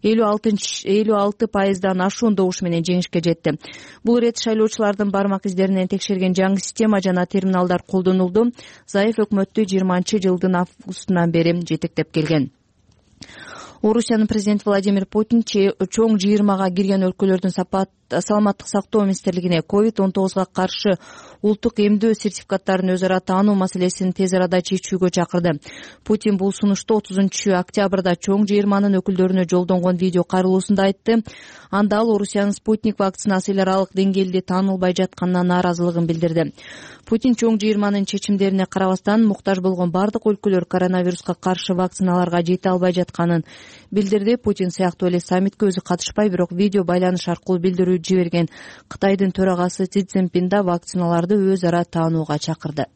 56% ашуун добуш менен жеңишке жетти. Бул ирет шайлоочулардын бармак издеринен текшерген жаңы система жана терминалдар колдонулду. Заев өкмөттү 20-жылдын августунан бери жетектеп келген. Орусиянын президенти Владимир Путин чоң жыйырмага кирген өлкөлөрдүн саламаттык сактоо министрлигине COVID-19 каршы улуттук эмдөө сертификаттарын өз ара таануу маселесин тез арада чечүүгө чакырды. Путин бул сунушту 30-октябрда чоң жыйырманын өкүлдөрүнө жолдонгон видео кайрылуусунда айтты. Анда ал Орусиянын Спутник вакцинасы эл аралык деңгээлде таанылбай жатканына нааразылыгын билдирди. Путин чоң жыйырманын чечимдерине карабастан муктаж болгон бардык өлкөлөр коронавируска каршы вакциналарга жете албай жатканын билдирди. Путин сыяктуу эле саммитке өзү катышпай, бирок видео байланыш аркылуу билдирүү жиберген Кытайдын төрагасы Си Цзиньпин да вакциналарды өз ара таанууга чакырды.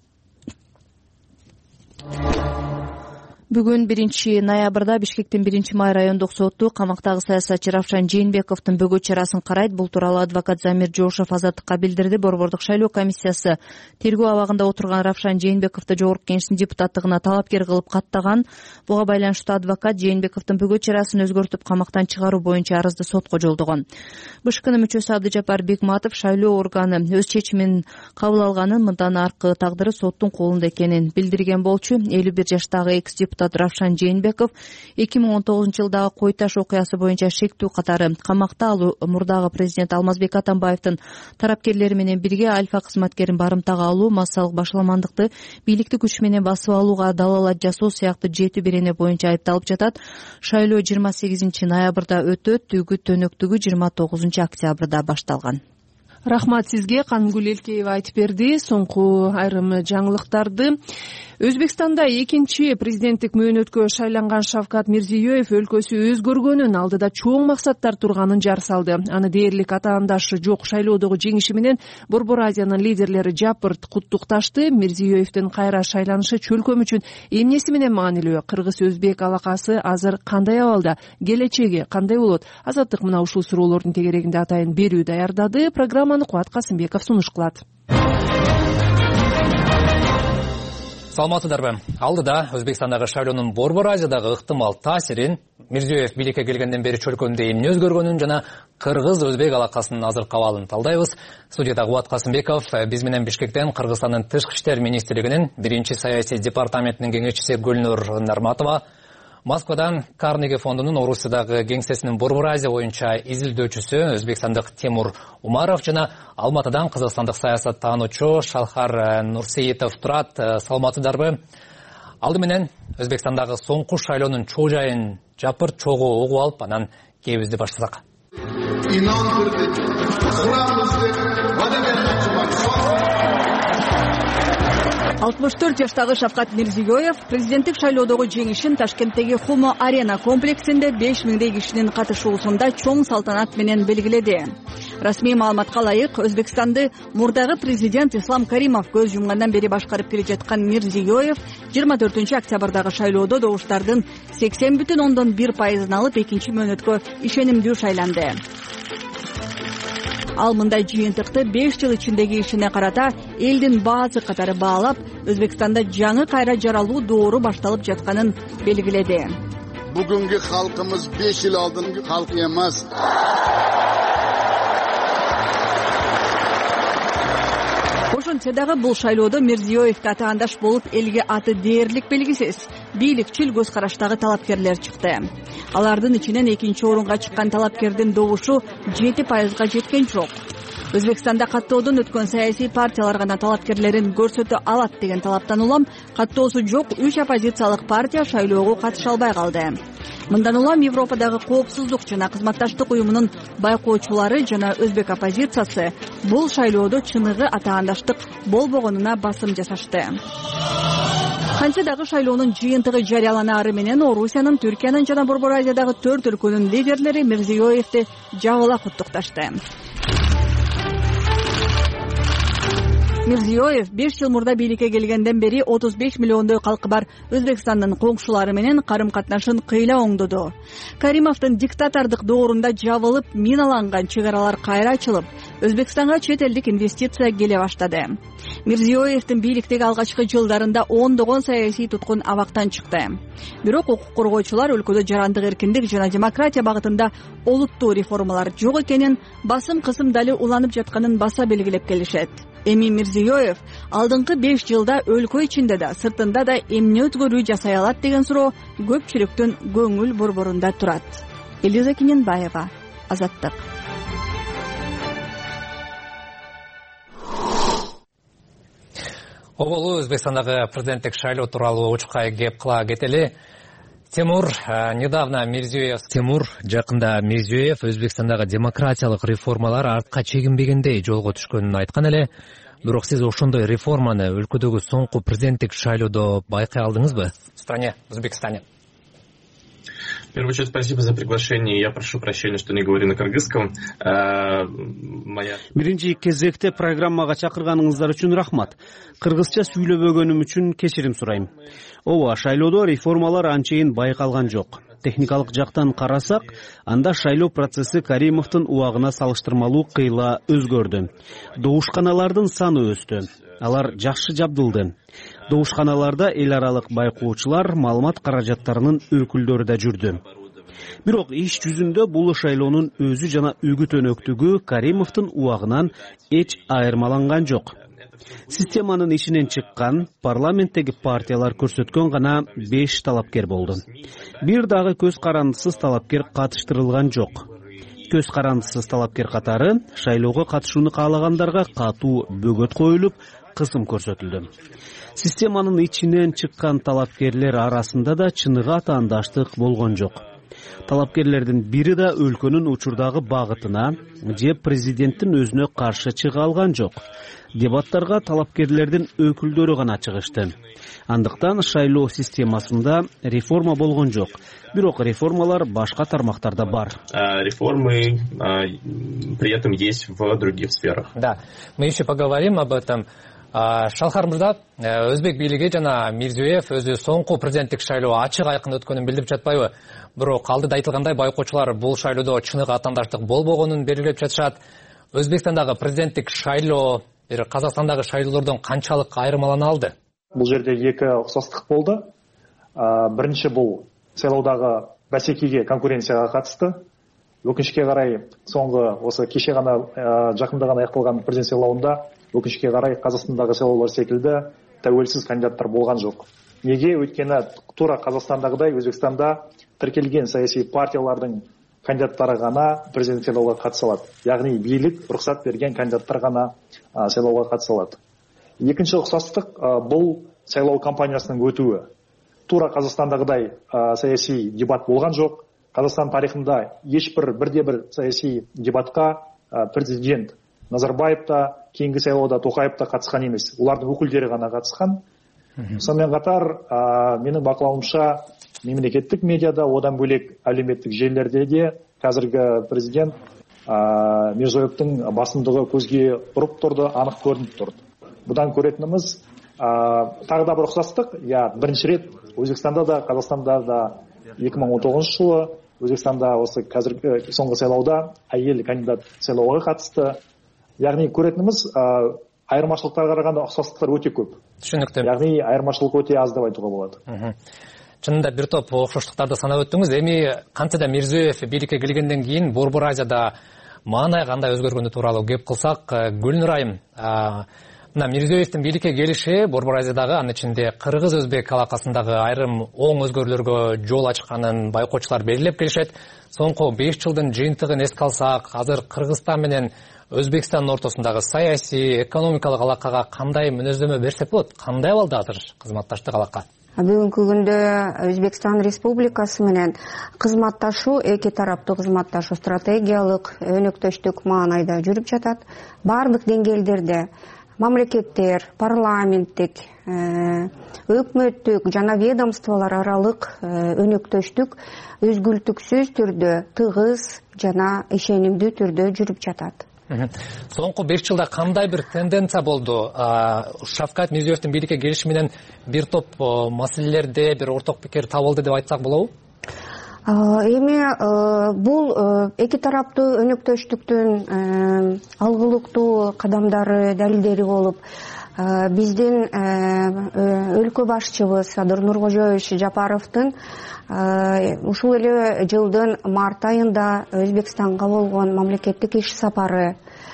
Бүгүн 1-ноябрда Бишкектин 1-май райондук соту камактагы саясатчы Равшан Жээнбековдун бөгөт чарасын карайт. Бул тууралуу адвокат Замир Жошов Азаттыкка билдирди. Борбордук шайлоо комиссиясы тергөө абагында отурган Равшан Жээнбековду жогорку кеңештин депутаттыгына талапкер кылып каттаган. Буга байланыштуу адвокат Жээнбековдун бөгөт чарасын өзгөртүп камактан чыгаруу боюнча арызды сотко жолдогон. БШКнын мүчөсү Абдыжапар Бекматов шайлоо органы өз чечимин кабыл алганын, мындан аркы тагдыры соттун колунда экенин билдирген болчу. 51 жаштагы экс-депутат Равшан Жээнбеков 2019-жылдагы Кой Таш окуясы боюнча шектүү катары камакта. Ал мурдагы президент Алмазбек Атамбаевдин тарапкерлери менен бирге Альфа кызматкерин барымтага алуу, массалык башаламандыкты бийликти күч менен басып алууга далалат жасоо сыяктуу 7 берене боюнча айыпталып жатат. Шайлоо 28-ноябрда өтөт. Түгүт өнөктүгү 29-октябрда башталган. Рахмат сизге. Канымгүл Элкеева айтып берди соңку айрым жаңылыктарды. Өзбекстанда экинчи президенттик мөөнөткө шайланган Шавкат Мирзиёев өлкөсү өзгөргөнүн, алдыда чоң максаттар турганын жар салды. Аны дээрлик атаандашы жок шайлоодогу жеңиши менен Борбор Азиянын лидерлери жапырт куттукташты. Мирзиёевдин кайра шайланышы чөлкөм үчүн эмнеси менен маанилүү? Кыргыз-өзбек алакасы азыр кандай абалда? Келечеги кандай болот? Азаттык мына ушул суроолордун тегерегинде атайын берүү даярдады. Программаны Кубат Касымбеков сунуш кылат. Саламатсыздарбы? Алдыда Өзбекстандагы шайлоонун Борбор Азиядагы ыктымал таасирин, Мирзиёев бийликке келгенден бери чөлкөмдө эмне өзгөргөнүн жана кыргыз-өзбек алакасынын азыркы абалын талдайбыз. Студияда Кубат Касымбеков, биз менен Бишкектен Кыргызстандын Тышкы иштер министрлигинин биринчи саясий департаментинин кеңешчиси Гүлнур Нарматова, Москвадан Карнеги фондунун Орусиядагы кеңсесинин Борбор Азия боюнча изилдөөчүсү өзбекстандык Тимур Умаров жана Алматыдан кыргызстандык саясаттануучу Шалхар Нурсеитов турат. Саламатсыздарбы? Алды менен Өзбекстандагы соңку шайлоонун чоо жайын жапырт чогуу угуп алып, анан кебизди баштасак. 64 жаштагы Шавкат Мирзиёев президенттик шайлоодогу жеңишин Ташкенттеги Хумо Арена комплексинде 5000 кишинин катышуусунда чоң салтанат менен белгиледи. Расмий маалыматка ылайык, Өзбекстанды мурдагы президент Ислам Каримов көз жумгандан бери башкарып келе жаткан Мирзиёев 24 октябрдагы шайлоодо добуштардын 80,1% алып, экинчи мөөнөткө ишенимдүү шайланды. Ал мындай жыйынтыкты 5 жыл ичиндеги ишине карата элдин баасы катары баалап, Өзбекстанда жаңы кайра жаралуу доору башталып жатканын белгиледи. Бүгүнкү халкыбыз 5 жыл алдыңкы халк эмес. Ошентсе дагы бул шайлоодо Мирзиёевге атаандаш болуп элге аты дээрлик белгисиз, бийликчил көз караштагы талапкерлер чыкты. Алардын ичинен экинчи орунга чыккан талапкердин добушу 7%га жеткен жок. Өзбекстанда каттоодон өткөн саясий партиялар гана талапкерлерин көрсөтө алат деген талаптан улам, каттоосу жок 3 оппозициялык партия шайлоого катыша албай калды. Мындан улам Европадагы коопсуздук жана кызматташтык уюмунун байкоочулары жана өзбек оппозициясы бул шайлоодо чыныгы атаандаштык болбогонуна басым жасашты. Кантсе дагы шайлоонун жыйынтыгы жарыяланаары менен Орусиянын, Түркиянын жана Борбор Азиядагы 4 өлкөнүн лидерлери Мирзиёевди жабыла куттукташты. Мирзиёев 5 жыл мурда бийликке келгенден бери 35 миллиондой калкы бар Өзбекстандын коңшулары менен карым-катнашын кыйла оңдоду. Каримовдун диктатордук доорунда жабылып, миналанган чек аралар кайра ачылып, Өзбекстанга чет элдик инвестиция келе баштады. Мирзиёевдин бийликтеги алгачкы жылдарында ондогон саясий туткун абактан чыкты. Бирок укук коргоочулар өлкөдө жарандык эркиндик жана демократия багытында олуттуу реформалар жок экенин, басым кысым дали уланып жатканын баса белгилеп келишет. Эми Мирзиёев алдыңкы 5 жылда өлкө ичинде да, сыртында да эмне өзгөрүү жасай алат деген суроо көпчүлүктүн көңүл борборунда турат. Элиза Киненбаева, Азаттык. Оболу Өзбекстандагы президенттик шайлоо тууралуу учукка кеп кыла кетели. Тимур жакында Мирзиёев Өзбекстандагы демократиялык реформалар артка чегинбегендей жолго түшкөнүн айткан эле. Бирок сиз ошондой реформаны өлкөдөгү соңку президенттик шайлоодо байкай алдыңызбы? В стране, в Өзбекстане. В первую очередь, спасибо за приглашение. Я прошу прощения, что не говорю на кыргызском. Биринчи кезекте программага чакырганыңыздар үчүн рахмат. Кыргызча сүйлөбөгөнүм үчүн кечирим сурайм. Ооба, шайлоодо реформалар анчейин байкалган жок. Техникалык жактан карасак, анда шайлоо процесси Каримовдун убагына салыштырмалуу кыйла өзгөрдү. Добушканалардын саны өстү. Алар жакшы жабдылды. Добушканаларда эл аралык байкоочулар, маалымат каражаттарынын өкүлдөрү да жүрдү. Бирок иш жүзүндө бул шайлоонун өзү жана үгүт өнөктүгү Каримовдун убагынан эч айырмаланган жок. Системанын ичинен чыккан парламенттеги партиялар көрсөткөн гана 5 талапкер болду. Бир дагы көз карандысыз талапкер катыштырылган жок. Көз карандысыз талапкер катары шайлоого катышууну каалагандарга катуу бөгөт коюлуп, кысым көрсөтүлдү. Системанын ичинен чыккан талапкерлер арасында да чыныгы атаандаштык болгон жок. Талапкерлердин бири да өлкөнүн учурдагы багытына же президенттин өзүнө каршы чыга алган жок. Дебаттарга талапкерлердин өкүлдөрү гана чыгышты. Андыктан шайлоо системасында реформа болгон жок. Бирок реформалар башка тармактарда бар. Реформы при этом есть в других сферах. Да, мы еще поговорим об этом. Шалхар мырза, өзбек бийлиги жана Мирзиёев өзү соңку президенттик шайлоо ачык айкын өткөнүн билдирип жатпайбы? Бирок алдыда айтылгандай байкоочулар бул шайлоодо чыныгы атаандаштык болбогонун белгилеп жатышат. Өзбекстандагы президенттик шайлоо Казакстандагы шайлоолордон канчалык айырмалана алды? Бул жерде эки оксостук болду. Биринчи бул шайлоодагы бәсекеге, конкуренцияга катышты. Өкүнчүккө карай соңку осы кеше гана жакында гана аякталган президент шайлоонда өкүнчүккө карай Казакстандагы шайлоолор секилди тәуелсиз кандидаттар болгон жок. Неге? Өйткені тура Казакстандагыдай Өзбекстанда тиркелген саясий партиялардын кандидаттары гана президент шайлоого катыша алат. Ягни бийлик уруксат берген кандидаттар гана шайлоого катыша алат. Экинчи оксостук бул шайлоо кампаниясынын өтүүү. Тура Казакстандагыдай саясий дебат болгон жок. Казакстан тарихында бирде бир саясий дебатка президент Назарбаев да, кейинги шайлоодо Токаев да катышкан эмес. Улардын өкүлдөрү гана катышкан. Сонымен катар, менин бакылауымча, мемлекеттик медиада, одан бөлек әлеуметтик желілерде де қазіргі президент Мирзиёевтің басымдығы көзге ұрып тұрды, анық көрініп тұрды. Бұдан көретініміз тағы да бір ұқсастық, бірінші рет Өзбекстанда да, Қазақстанда да 2019 жылы Өзбекстанда осы қазіргі соңғы сайлауда әйел кандидат сайлауға қатысты. Яғни көретініміз айырмашылықтарға қарағанда ұқсастықтар өте көп. Түшүнүктүү. Яғни айырмашылық өте аз деп айтууга болот. Чынында бир топ окшоштуктарды санап өттүңүз. Эми кантсе да Мирзиёев бийликке келгенден кийин Борбор Азияда маанай кандай өзгөргөнү тууралуу кеп кылсак, Гүлнур айым, мына Мирзиёевдин бийликке келиши Борбор Азиядагы, анын ичинде кыргыз-өзбек алакасындагы айрым оң өзгөрүүлөргө жол ачканын байкоочулар белгилеп келишет. Соңку 5 жылдын жыйынтыгын эске алсак, азыр Кыргызстан менен Өзбекстандын ортосундагы саясий, экономикалык алакага кандай мүнөздөмө берсек болот? Кандай абалда азыр кызматташтык алака? Бүгүнкү күндө Өзбекстан Республикасы менен кызматташуу, эки тараптуу кызматташуу стратегиялык өнөктөштүк маанайда жүрүп жатат. Бардык деңгээлдерде мамлекеттер, парламенттик, өкмөттүк жана ведомстволор аралык өнөктөштүк үзгүлтүксүз түрдө, тыгыз жана ишенимдүү түрдө жүрүп жатат. Соңку 5 жылда кандай бир тенденция болду? Шавкат Мирзиёевдин бийликке келиши менен бир топ маселелерде бир орток пикир табылды деп айтсак болобу? Эми бул эки тараптуу өнөктөштүктүн алгылыктуу кадамдары, далилдери болуп, биздин өлкө башчыбыз Садыр Нуркожоевич Жапаровдун ушул эле жылдын март айында Өзбекстанга болгон мамлекеттик иш сапары,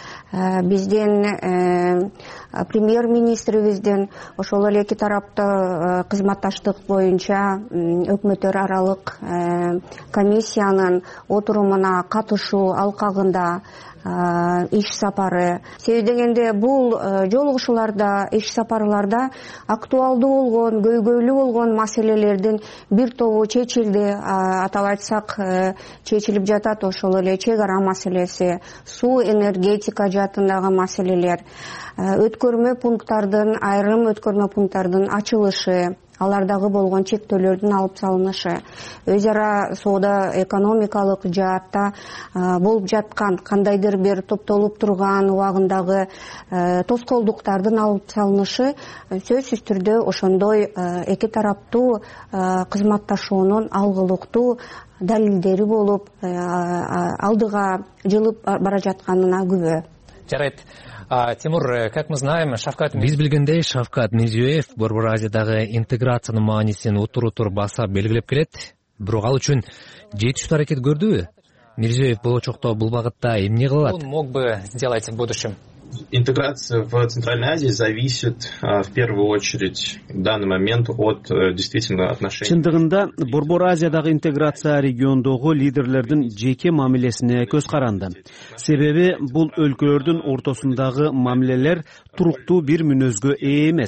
биздин премьер-министрибиздин ошол эле эки тараптуу кызматташтык боюнча өкмөттөр аралык комиссиянын отурумуна катышуу алкагында иш сапары. Себеби дегенде бул жолугушууларда, иш сапарларда актуалдуу болгон, көйгөйлүү болгон маселелердин бир тобу чечилди. Атап айтсак, чечилип жатат ошол эле чек ара маселеси, суу, энергетика жаатындагы маселелер, өткөрмө пункттардын, айрым өткөрмө пункттардын ачылышы, алардагы болгон чектөөлөрдүн алып салынышы, өз ара соода экономикалык жаатта болуп жаткан кандайдыр бир топтолуп турган убагындагы тоскоолдуктардын алып салынышы сөзсүз түрдө ошондой эки тараптуу кызматташуунун алгылыктуу далилдери болуп алдыга жылып бара жатканына күбө. Жарайт. Тимур, как мы знаем, биз билгендей Шавкат Мирзиёев Борбор Азиядагы интеграциянын маанисин утур баса белгилеп келет. Бирок ал үчүн жетиштүү аракет көрдүбү? Мирзиёев болочокто бул багытта эмне кыла алат? Он мог бы сделать в будущем? Интеграция в Центральной Азии зависит в первую очередь в данный момент от действительно отношений. Чындыгында Борбор Азиядагы интеграция региондогу лидерлердин жеке мамилесине көз каранды. Себеби бул өлкөлөрдүн ортосундагы мамилелер туруктуу бир мүнөзгө ээ эмес.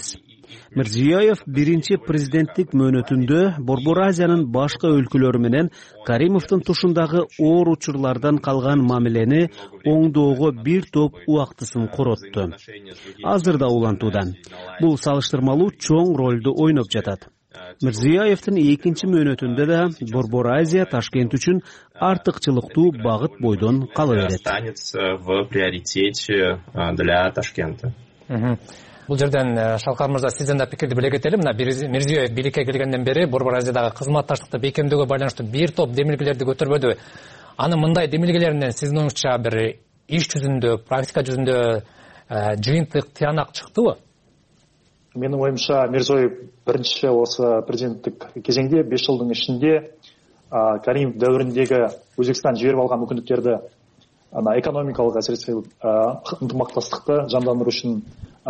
Мирзиёев биринчи президенттик мөөнөтүндө Борбор Азиянын башка өлкөлөрү менен Каримовдун тушундагы оор учурлардан калган мамилени оңдоого бир топ убактысын коротту. Азыр да улантууда. Бул салыштырмалуу чоң ролду ойноп жатат. Мирзиёевдин экинчи мөөнөтүндө да Борбор Азия Ташкент үчүн артыкчылыктуу багыт бойдон кала берет. В приоритете для Ташкента. Бул жерден Шалкар мырза, сизден да пикирди биле кетели. Мына Мирзиёев бийликке келгенден бери Борбор Азиядагы кызматташтыкты бекемдөөгө байланыштуу бир топ демилгелерди көтөрбөдү. Анын мындай демилгелеринен сиздин оюңузча бир иш жүзүндө, практика жүзүндө жыйынтык, тыянак чыктыбы? Менин оюмча Мирзиёев биринчи осы президенттик кезеңде 5 жылдын ичинде Каримов дәүрүндөгү Өзбекстан жиберип алган мүмкүндүктөрдү экономикалык әсіресе ынтымактастыкты жандандыруу үчүн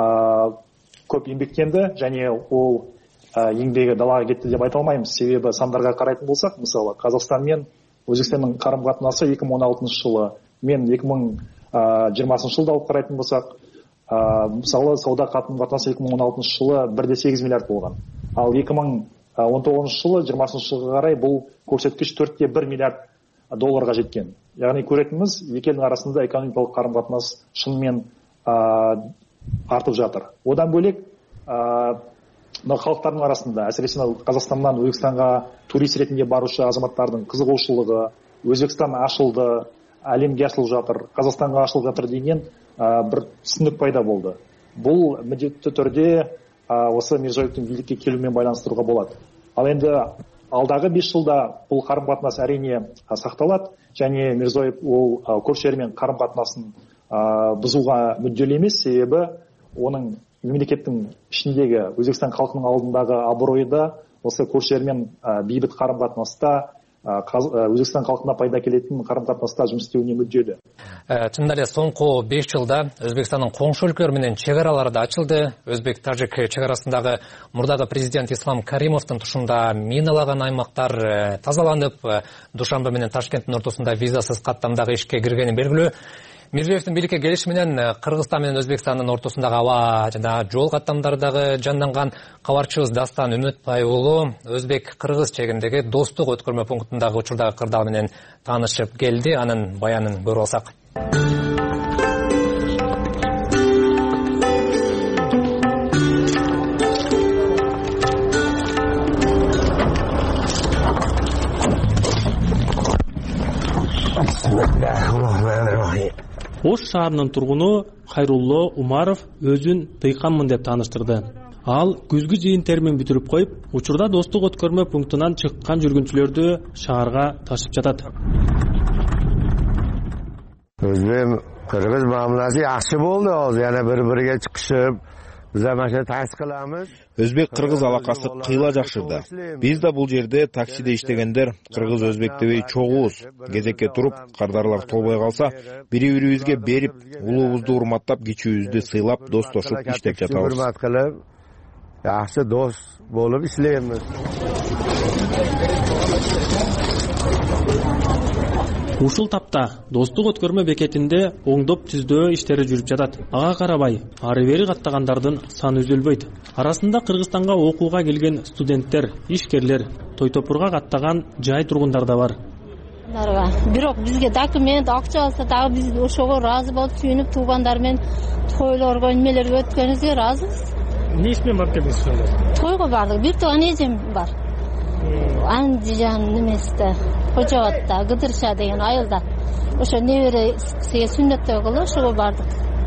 көп эмгектенди, және ол еңбегі далага кетти деп айта алмаймыз. Себеби сандарга карайтын болсак, мисалы Казакстан менен Өзбекстандын карым-катнасы 2016 жылы мен 2020 жылда алып карайтын болсак, мисалы сауда катнасы 2016 жылы 1,8 миллиард болгон. Ал 2019 жылы 20 жылга карай бул көрсөткүч 4,1 миллиард долларга жеткен. Яғни көретініміз екі елдің арасында экономикалық қарым-қатынас шынымен артып жатыр. Одан бөлек халықтардың арасында, әсіресе Қазақстаннан Өзбекстанға турист ретінде барушы азаматтардың қызығушылығы, Өзбекстан ашылды, әлемге ашылып жатыр, Қазақстанға ашылып жатыр деген бір түсінік пайда болды. Бұл міндетті түрде осы Мирзиёевтің билікке келуімен байланыстыруға болады. Ал енді алдағы 5 жылда бұл қарым-қатынас әрине сақталады, және Мирзиёев ол көршілермен қарым-қатынасын бұзуға мүдделі емес, себебі оның мемлекеттің ішіндегі Өзбекстан халқының алдындағы абыройы да осы көршілермен бейбіт қарым-қатынаста, Өзбекстан халқына пайда келетін қарым-қатынаста жұмыс істеуіне мүдделі. Чынында эле соңку 5 жылда Өзбекстандын коңшу өлкөлөр менен чек аралары да ачылды. Өзбек-тажик чек арасындагы мурдагы президент Ислам Каримовдун тушунда миналаган аймактар тазаланып, Душанбе менен Ташкенттин ортосунда визасыз каттамдагы ишке киргени белгилүү. Мирзиёевдин бийликке келиши менен Кыргызстан менен Өзбекстандын ортосундагы аба жана жол каттамдары дагы жанданган. Кабарчыбыз Дастан Үмүтбай уулу Өзбек-Кыргыз чегиндеги достук өткөрмө пунктундагы учурдагы кырдаал менен таанышып келди. Анын баянын көрүп алсак. Ош шаарынын тургуну Хайрулло Умаров өзүн дыйканмын деп тааныштырды. Ал күзгү жыйын термин бүтүрүп коюп, учурда достук өткөрмө пунктунан чыккан жүргүнчүлөрдү шаарга ташып жатат. Өзбек Кыргыз мамиласы жакшы болду, жана бири-бириге чыгышып, Өзбек-Кыргыз алакасы кыйла жакшырды. Биз да бул жерде таксиде иштегендер Кыргыз-Өзбек дебей чогуубуз. Кезекке туруп, кардарлар толбой калса, бири-бирибизге берип, улуубузду урматтап, кичүүбүздү сыйлап, достошуп иштеп жатабыз. Жакшы дос болуп иштейбиз. Ушул тапта достук өткөрмө бекетинде оңдоп түздөө иштери жүрүп жатат. Ага карабай, ары бери каттагандардын саны үзүлбөйт. Арасында Кыргызстанга окууга келген студенттер, ишкерлер, тойтопурга каттаган жай тургундар да бар. Бирок бизге документ, акча алса дагы биз ошого ыраазы болуп, сүйүнүп туугандар менен тойлорго, немелерге өткөнүбүзгө ыраазыбыз. Эмне иш менен барып келдиңиз ошондо? Тойго бардык. Бир тууган эжем бар. Андижан неместе, Кожогатта, Гыдырша деген айылда. Ошо небересиге сүннөттөө кылып, ошого бардык.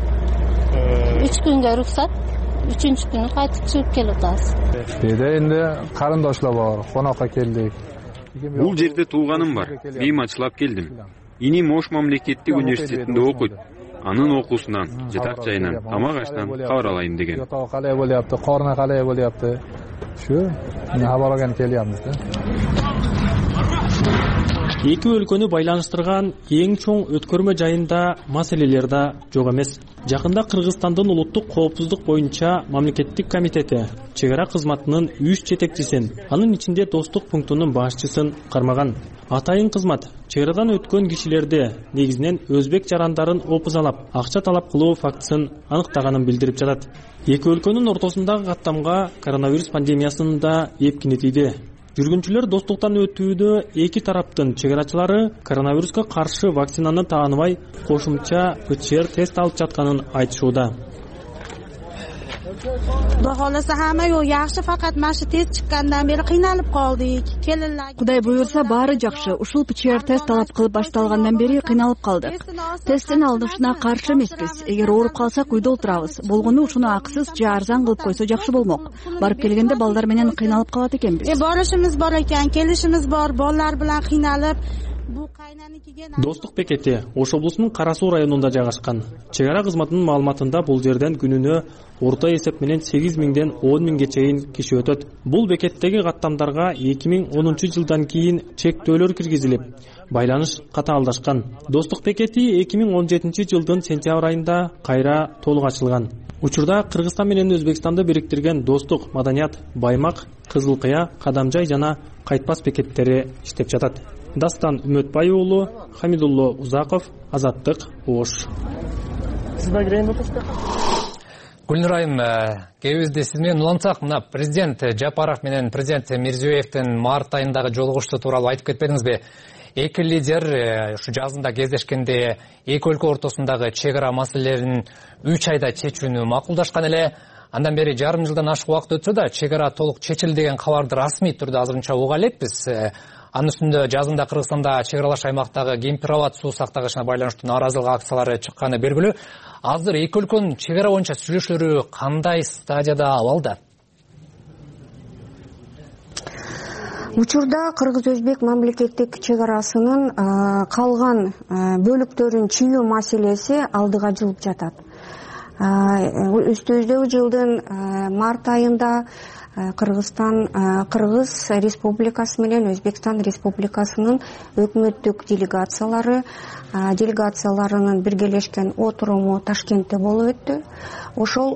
3 күнгө уруксат, 3-күнү кайтып чыгып келип атабыз. Энди карындашлар бар, конокко келдик. Бул жерде тууганым бар. Мен ачылап келдим. Иним Ош мамлекеттик университетинде окуйт. Анын окуусунан, жатак жайынан, тамак аштан кабар алайын деген. Жатагы калай болупту, корна калай болупту. Шу, мен хабар алган келýärmiz да. Эки өлкөнү байланыштырган эң чоң өткөрмө жайында маселелер да жок эмес. Жакында Кыргызстандын улуттук коопсуздук боюнча мамлекеттик комитети чек ара кызматынын 3 жетекчисин, анын ичинде достук пунктунун башчысын кармаган. Атайын кызмат чек арадан өткөн кишилерди негизинен өзбек жарандарын опузалап, акча талап кылуу фактысын аныктаганын билдирип жатат. Эки өлкөнүн ортосундагы каттамга коронавирус пандемиясынын да эпкини тийди. Жүргүнчүлөр достуктан өтүүдө эки тараптын чек арачылары коронавируска каршы вакцинаны тааныбай, кошумча ПЦР тест алып жатканын айтышууда. Xudo xolasa hamma yo'q yaxshi, faqat mana shu test chiqqandan beri qiynalib qoldik. Kelinlar. Кудай буйрса баары жакшы. Ушул ПЦР тест талап кылып башталгандан бери кыйналып калдык. Тесттин алдышына каршы эмеспиз. Эгер ооруп калсак үйдө отурабыз. Болгону ушуну акысыз же арзан кылып койсо жакшы болмок. Барып келгенде балдар менен кыйналып калат экенбиз. Borishimiz bor ekan, kelishimiz bor, bolalar bilan qiynalib. Достук бекети Ош облусунун Кара Суу районунда жайгашкан. Чек ара кызматынын маалыматында бул жерден күнүнө орто эсеп менен 8 миңден 10 миңге чейин киши өтөт. Бул бекеттеги каттамдарга 2010 жылдан кийин чектөөлөр киргизилип, байланыш катаалдашкан. Достук бекети 2017 жылдын сентябрь айында кайра толук ачылган. Учурда Кыргызстан менен Өзбекстанды бириктирген Достук, Маданият, Баймак, Кызыл Кыя, Кадамжай жана Кайтпас бекеттери иштеп жатат. Дастан Үмөтбай уулу, Хамидулло Узаков, Азаттык, Ош. Гүлнур айым, кебизде сиз менен улантсак, мына президент Жапаров менен президент Мирзиёевдин март айындагы жолугушуу тууралуу айтып кетпедиңизби? Эки лидер ушу жазында кездешкенде эки өлкө ортосундагы чек ара маселелерин 3 айда чечүүнү макулдашкан эле. Андан бери жарым жылдан ашык убакыт өтсө да чек ара толук чечилди деген кабарды расмий түрдө азырынча уга элекпиз. Анын үстүндө жазында Кыргызстанда чек аралаш аймактагы Кемпир-Абад суу сактагычына байланыштуу нааразылык акциялары чыкканы белгилүү. Азыр эки өлкөнүн чек ара боюнча сүйлөшүүлөрү кандай стадияда, абалда? Учурда Кыргыз-Өзбек мамлекеттик чек арасынын калган бөлүктөрүн чыюу маселеси алдыга жылып жатат. Өстөздөгү жылдын март айында Кыргыз Республикасы менен Өзбекстан Республикасынын өкмөттүк делегацияларынын биргелешкен отуруму Ташкентте болуп өттү. Ошол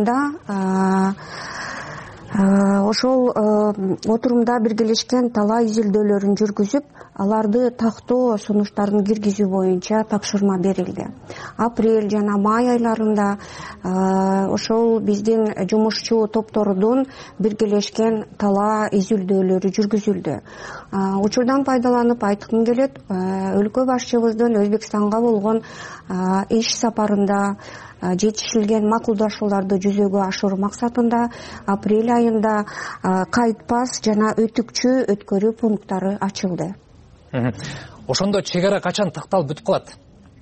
отурумда биргелешкен талаа изилдөөлөрүн жүргүзүп, аларды тактоо сунуштарын киргизүү боюнча тапшырма берилди. Апрель жана май айларында ошол биздин жумушчу топтордун биргелешкен талаа изилдөөлөрү жүргүзүлдү. Учурдан пайдаланып айткым келет, өлкө башчыбыздын Өзбекстанга болгон иш сапарында жетишилген макулдашууларды жүзөгө ашыруу максатында апрель айында Кайтпас жана Өтүкчү өткөрүү пункттары ачылды. Ошондо чек ара качан такталып бүтүп калат?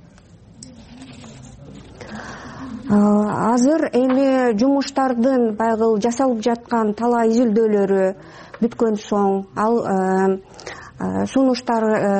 Азыр эми жумуштардын байгыл жасалып жаткан талаа изилдөөлөрү бүткөн соң, ал сунуштар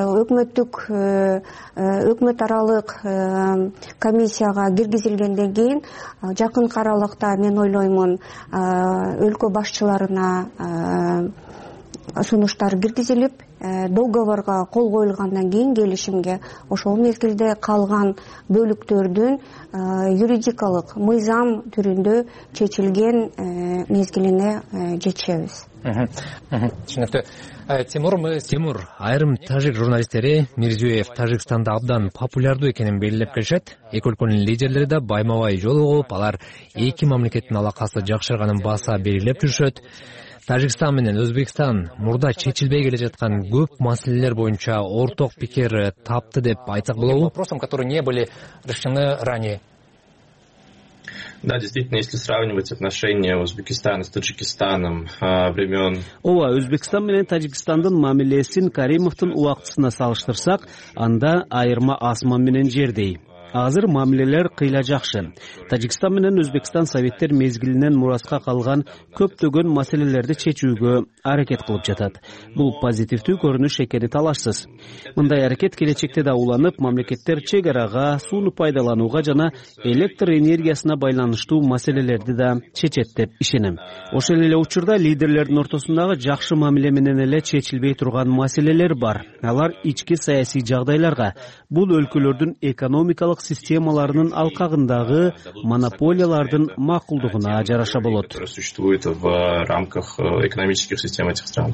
өкмөт аралык комиссияга киргизилгенден кийин жакынкы аралыкта мен ойлоймун өлкө башчыларына сунуштар киргизилип, договорго кол коюлгандан кийин келишимге ошол мезгилде калган бөлүктөрдүн юридикалык мыйзам түрүндө чечилген мезгилине жетишебиз. Түшүнүктүү. Тимур, айрым тажик журналисттери Мирзиёев Тажикстанда абдан популярдуу экенин белгилеп келишет. Эки өлкөнүн лидерлери да байма-бай жолугуп, алар эки мамлекеттин алакасы жакшырганын баса белгилеп жүрүшөт. Тажикстан менен Өзбекстан мурда чечилбей келе жаткан көп маселелер боюнча орток пикир тапты деп айтсак болобу? Вопросам, которые не были решены ранее. Да, действительно, если сравнивать отношения Узбекистана с Таджикистаном времен... Ооба, Өзбекстан менен Тажикстандын мамилесин Каримовдун убактысына салыштырсак, анда айырма асман менен жердей. азыр мамилелер кыйла жакшы. Тажикстан менен Өзбекстан советтер мезгилинен мураска калган көптөгөн маселелерди чечүүгө аракет кылып жатат. Бул позитивдүү көрүнүш экени талашсыз. Мындай аракет келечекте да уланып, мамлекеттер чек арага, сууну пайдаланууга жана электр энергиясына байланыштуу маселелерди да чечет деп ишенем. Ошол эле учурда лидерлердин ортосундагы жакшы мамиле менен эле чечилбей турган маселелер бар. Алар ички саясий жагдайларга, бул өлкөлөрдүн экономикалык системаларынын алкагындагы монополиялардын макулдугуна жараша болот. Существует в рамках экономических систем этих стран.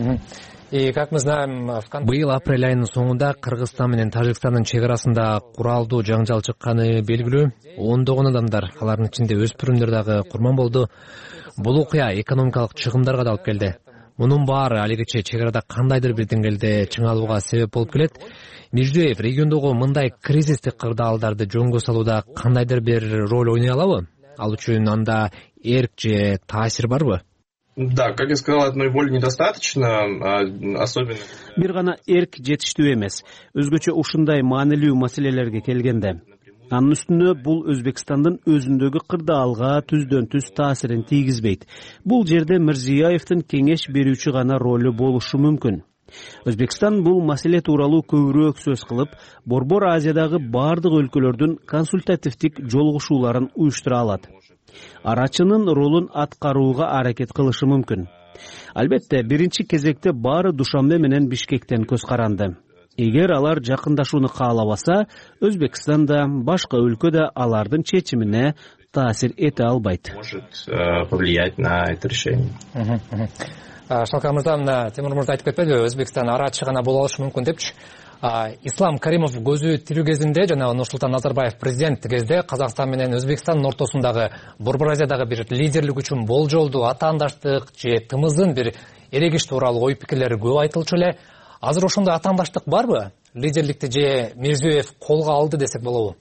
Быйыл апрель айынын соңунда Кыргызстан менен Тажикстандын чек арасында куралдуу жаңжал чыкканы белгилүү. Ондогон адамдар, алардын ичинде өспүрүмдөр дагы курман болду. Бул окуя экономикалык чыгымдарга да алып келди. Мунун баары алигиче чек арада кандайдыр бир деңгээлде чыңалууга себеп болуп келет. Мирзиёев региондогу мындай кризистик кырдаалдарды жөнгө салууда кандайдыр бир роль ойной алабы? Ал үчүн анда эрк же таасир барбы? Да, как я сказал, одной воли недостаточно, особенно... Бир гана эрк жетиштүү эмес. Өзгөчө ушундай маанилүү маселелерге келгенде. Анын үстүнө бул Өзбекстандын өзүндөгү кырдаалга түздөн түз таасирин тийгизбейт. Бул жерде Мирзиёевдин кеңеш берүүчү гана ролу болушу мүмкүн. Өзбекстан бул маселе тууралуу көбүрөөк сөз кылып, Борбор Азиядагы бардык өлкөлөрдүн консультативдик жолугушууларын уюштура алат. Арачынын ролун аткарууга аракет кылышы мүмкүн. Албетте, биринчи кезекте баары Душанбе менен Бишкектен көз каранды. Эгер алар жакындашууну каалабаса, Өзбекстан да, башка өлкө да алардын чечимине таасир эте албайт. Может повлиять на это решение. Шалкар мырза, Темур мырза айтып кетпедиби, Өзбекстан арачы гана боло алышы мүмкүн депчи. Ислам Каримов көзү тирүү кезинде жана Нурсултан Назарбаев президент кезде Казакстан менен Өзбекстандын ортосундагы Борбор Азиядагы бир лидерлик үчүн болжолдуу атаандаштык же тымыздын бир эрегиш тууралуу ой пикирлери көп айтылчу эле. Азыр ошондой атаандаштык барбы? Лидерликти же Мирзиёев колго алды десек болобу?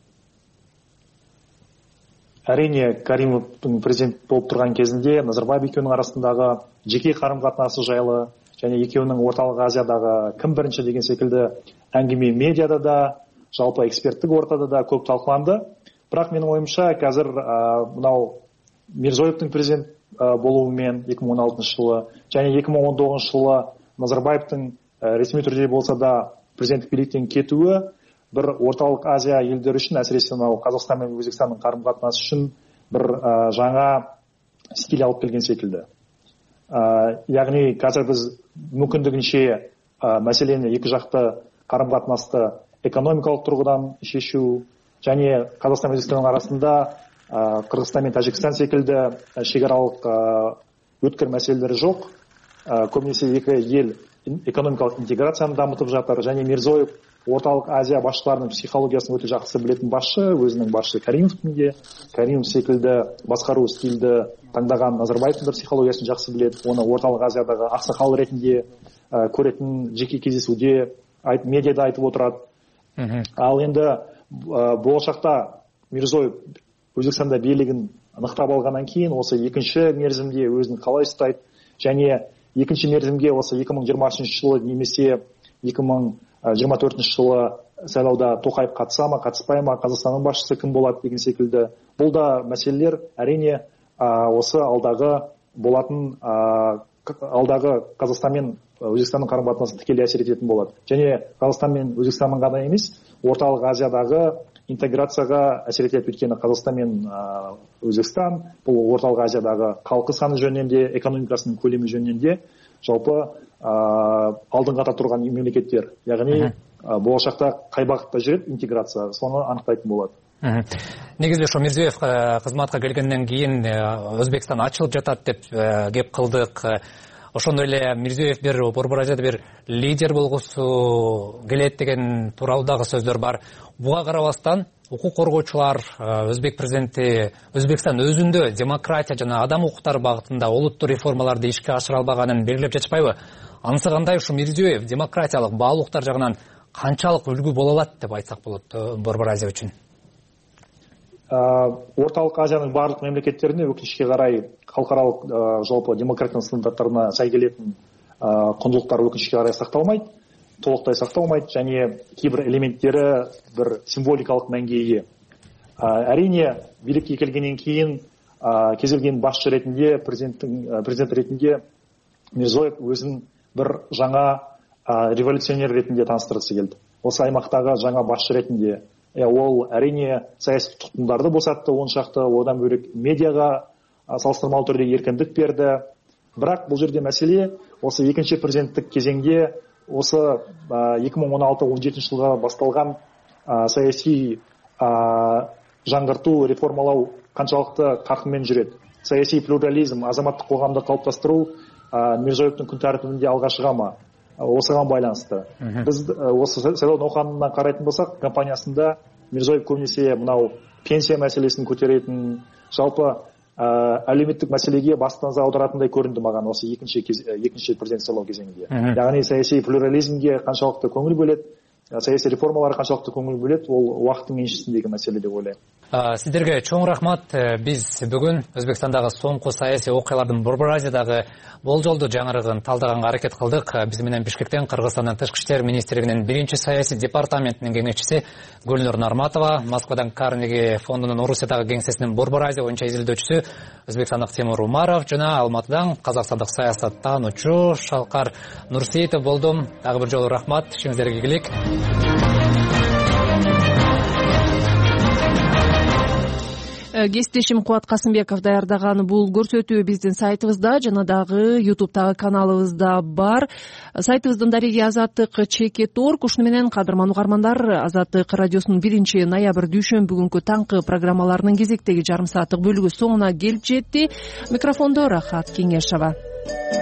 Әрине, Каримовдун президент болуп турган кезинде Назарбаев экөөнүн арасындагы жеке карым-катнасы жайлы және екеуінің орталық Азиядағы кім бірінші деген секілді әңгіме медиада да, жалпы эксперттік ортада да көп талқыланды. Бірақ менің ойымша қазір мынау Мирзиёевтің президент болуымен 2016 жылы және 2019 жылы Назарбаевтың ресми түрде болса да президенттік биліктен кетуі бір орталық Азия елдері үшін, әсіресе Қазақстан мен Өзбекстанның қарым-қатынасы үшін бір жаңа стиль алып келген секілді. Яғни қазір біз мүмкіндігінше мәселені екі жақты қарым-қатынасты экономикалық тұрғыдан шешу және Қазақстан мен Өзбекстанның арасында Қырғызстан мен Тәжікстан секілді шекаралық өткір мәселелері жоқ. Көбінесе екі ел экономикалық интеграцияны дамытып жатыр және Мирзиёев орталық Азия басшыларының психологиясын өте жақсы білетін басшы, өзінің басшысы Каримов секілді басқару стильді таңдаған Назарбаевтың да психологиясын жақсы біледі, оны орталық Азиядағы ақсақал ретінде көретін жеке кездесуде медиада айтып отырады. Ал енді болашақта Мирзиёев Өзбекстанда билігін нықтап алғаннан кейін осы екінші мерзімде өзін қалай ұстайды және екінші мерзімге осы 2020 жылы немесе 2024 жылы сайлауда Тоқаев қатыса ма, қатыспай ма, Қазақстанның басшысы кім болады деген секілді. Бұл да мәселелер әрине осы алдағы болатын алдағы Қазақстан мен Өзбекстанның қарым-қатынасын тікелей әсер ететін болады. Және Қазақстан мен Өзбекстанның ғана емес, орталық Азиядағы интеграцияға әсер етеді, өйткені Қазақстан мен Өзбекстан бұл орталық Азиядағы халқы саны жөнінен де, экономикасының көлемі жөнінен де жалпы алдыңғата тұрған мемлекеттер. Яғни болашақта қай бағытта жүреді интеграция, соны анықтайтын болады. Негізі шо Мирзиёев қызматқа келгеннен кейін Өзбекстан ачылып жатат деп кеп қылдық. Ошондой эле Мирзиёев бир Борбор Азияда бир лидер болгусу келет деген тууралуу дагы сөздөр бар. Буга карабастан укук коргоочулар Өзбек президенти Өзбекстан өзүндө демократия жана адам укуктары багытында олуттуу реформаларды ишке ашыра албаганын белгилеп жатышпайбы? Анысы кандай ушу Мирзиёев демократиялык баалуулуктар жагынан канчалык үлгү боло алат деп айтсак болот Борбор Азия үчүн? Орталық Азияның барлық мемлекеттеріне өкінішке қарай халықаралық жалпы демократияның стандарттарына сай келетін құндылықтар өкінішке қарай сақталмайды. толықтай сақталмайды және кейбір элементтері бір символикалық мәнге ие. Әрине билікке келгеннен кейін кез келген басшы ретінде, президент ретінде Мирзиёев өзін бір жаңа революционер ретінде таныстырғысы келді. Осы аймақтағы жаңа басшы ретінде. Ол әрине саяси тұтқындарды босатты, оншақты, одан бөлек медиаға салыстырмалы түрде еркіндік берді. Бірақ бұл жерде мәселе осы екінші президенттік кезеңде осы 2016-17 жылға басталған саяси жаңғырту, реформалау қаншалықты қарқынмен жүреді. Саяси плюрализм, азаматтық қоғамды қалыптастыру Мирзиёевтің күн тәртібінде алға шыға ма? Осыған байланысты. Біз осы сайлау науқанынан қарайтын болсақ, компаниясында Мирзиёев көбінесе мынау пенсия мәселесін көтеретін, жалпы әлеуметтік мәселеге басты назар аударатындай көрінді маған осы екінші президент сайлау кезеңінде. Яғни саяси плюрализмге қаншалықты көңіл бөледі, саяси реформаларға қаншалықты көңіл бөледі, ол уақыттың еншісіндегі мәселе деп ойлаймын. Сіздерге чоң рахмат. Біз бүгін Өзбекстандағы соңғы саяси оқиғалардың Борбор Азиядағы болжолду жаңарыгын талдаганга аракет кылдык. Биз менен Бишкектен Кыргызстандын Тышкы иштер министрлигинин 1-саясий департаментинин кеңешчиси Гүлнур Нарматова, Москвадан Карнеги фондунун Орусиядагы кеңсесинин Борбор Азия боюнча изилдөөчүсү өзбекстандык Тимур Умаров жана Алматыдан казакстандык саясаттануучу Шалкар Нурсеитов болдум. Дагы бир жолу рахмат. Ишиңиздерге ийгилик. Кесиптешим Кубат Касымбеков даярдаган бул көрсөтүү биздин сайтыбызда жана дагы YouTube'тагы каналыбызда бар. Сайтыбыздын дареги Азаттык @cheket.org. Ушуну менен кадырман угармандар, Азаттык радиосунун 1-ноябрь дүйшөмбү күнкү таңкы программаларынын кезектеги жарым сааттык бөлүгү соңуна келип жетти. Микрофондо Рахат Кеңешова.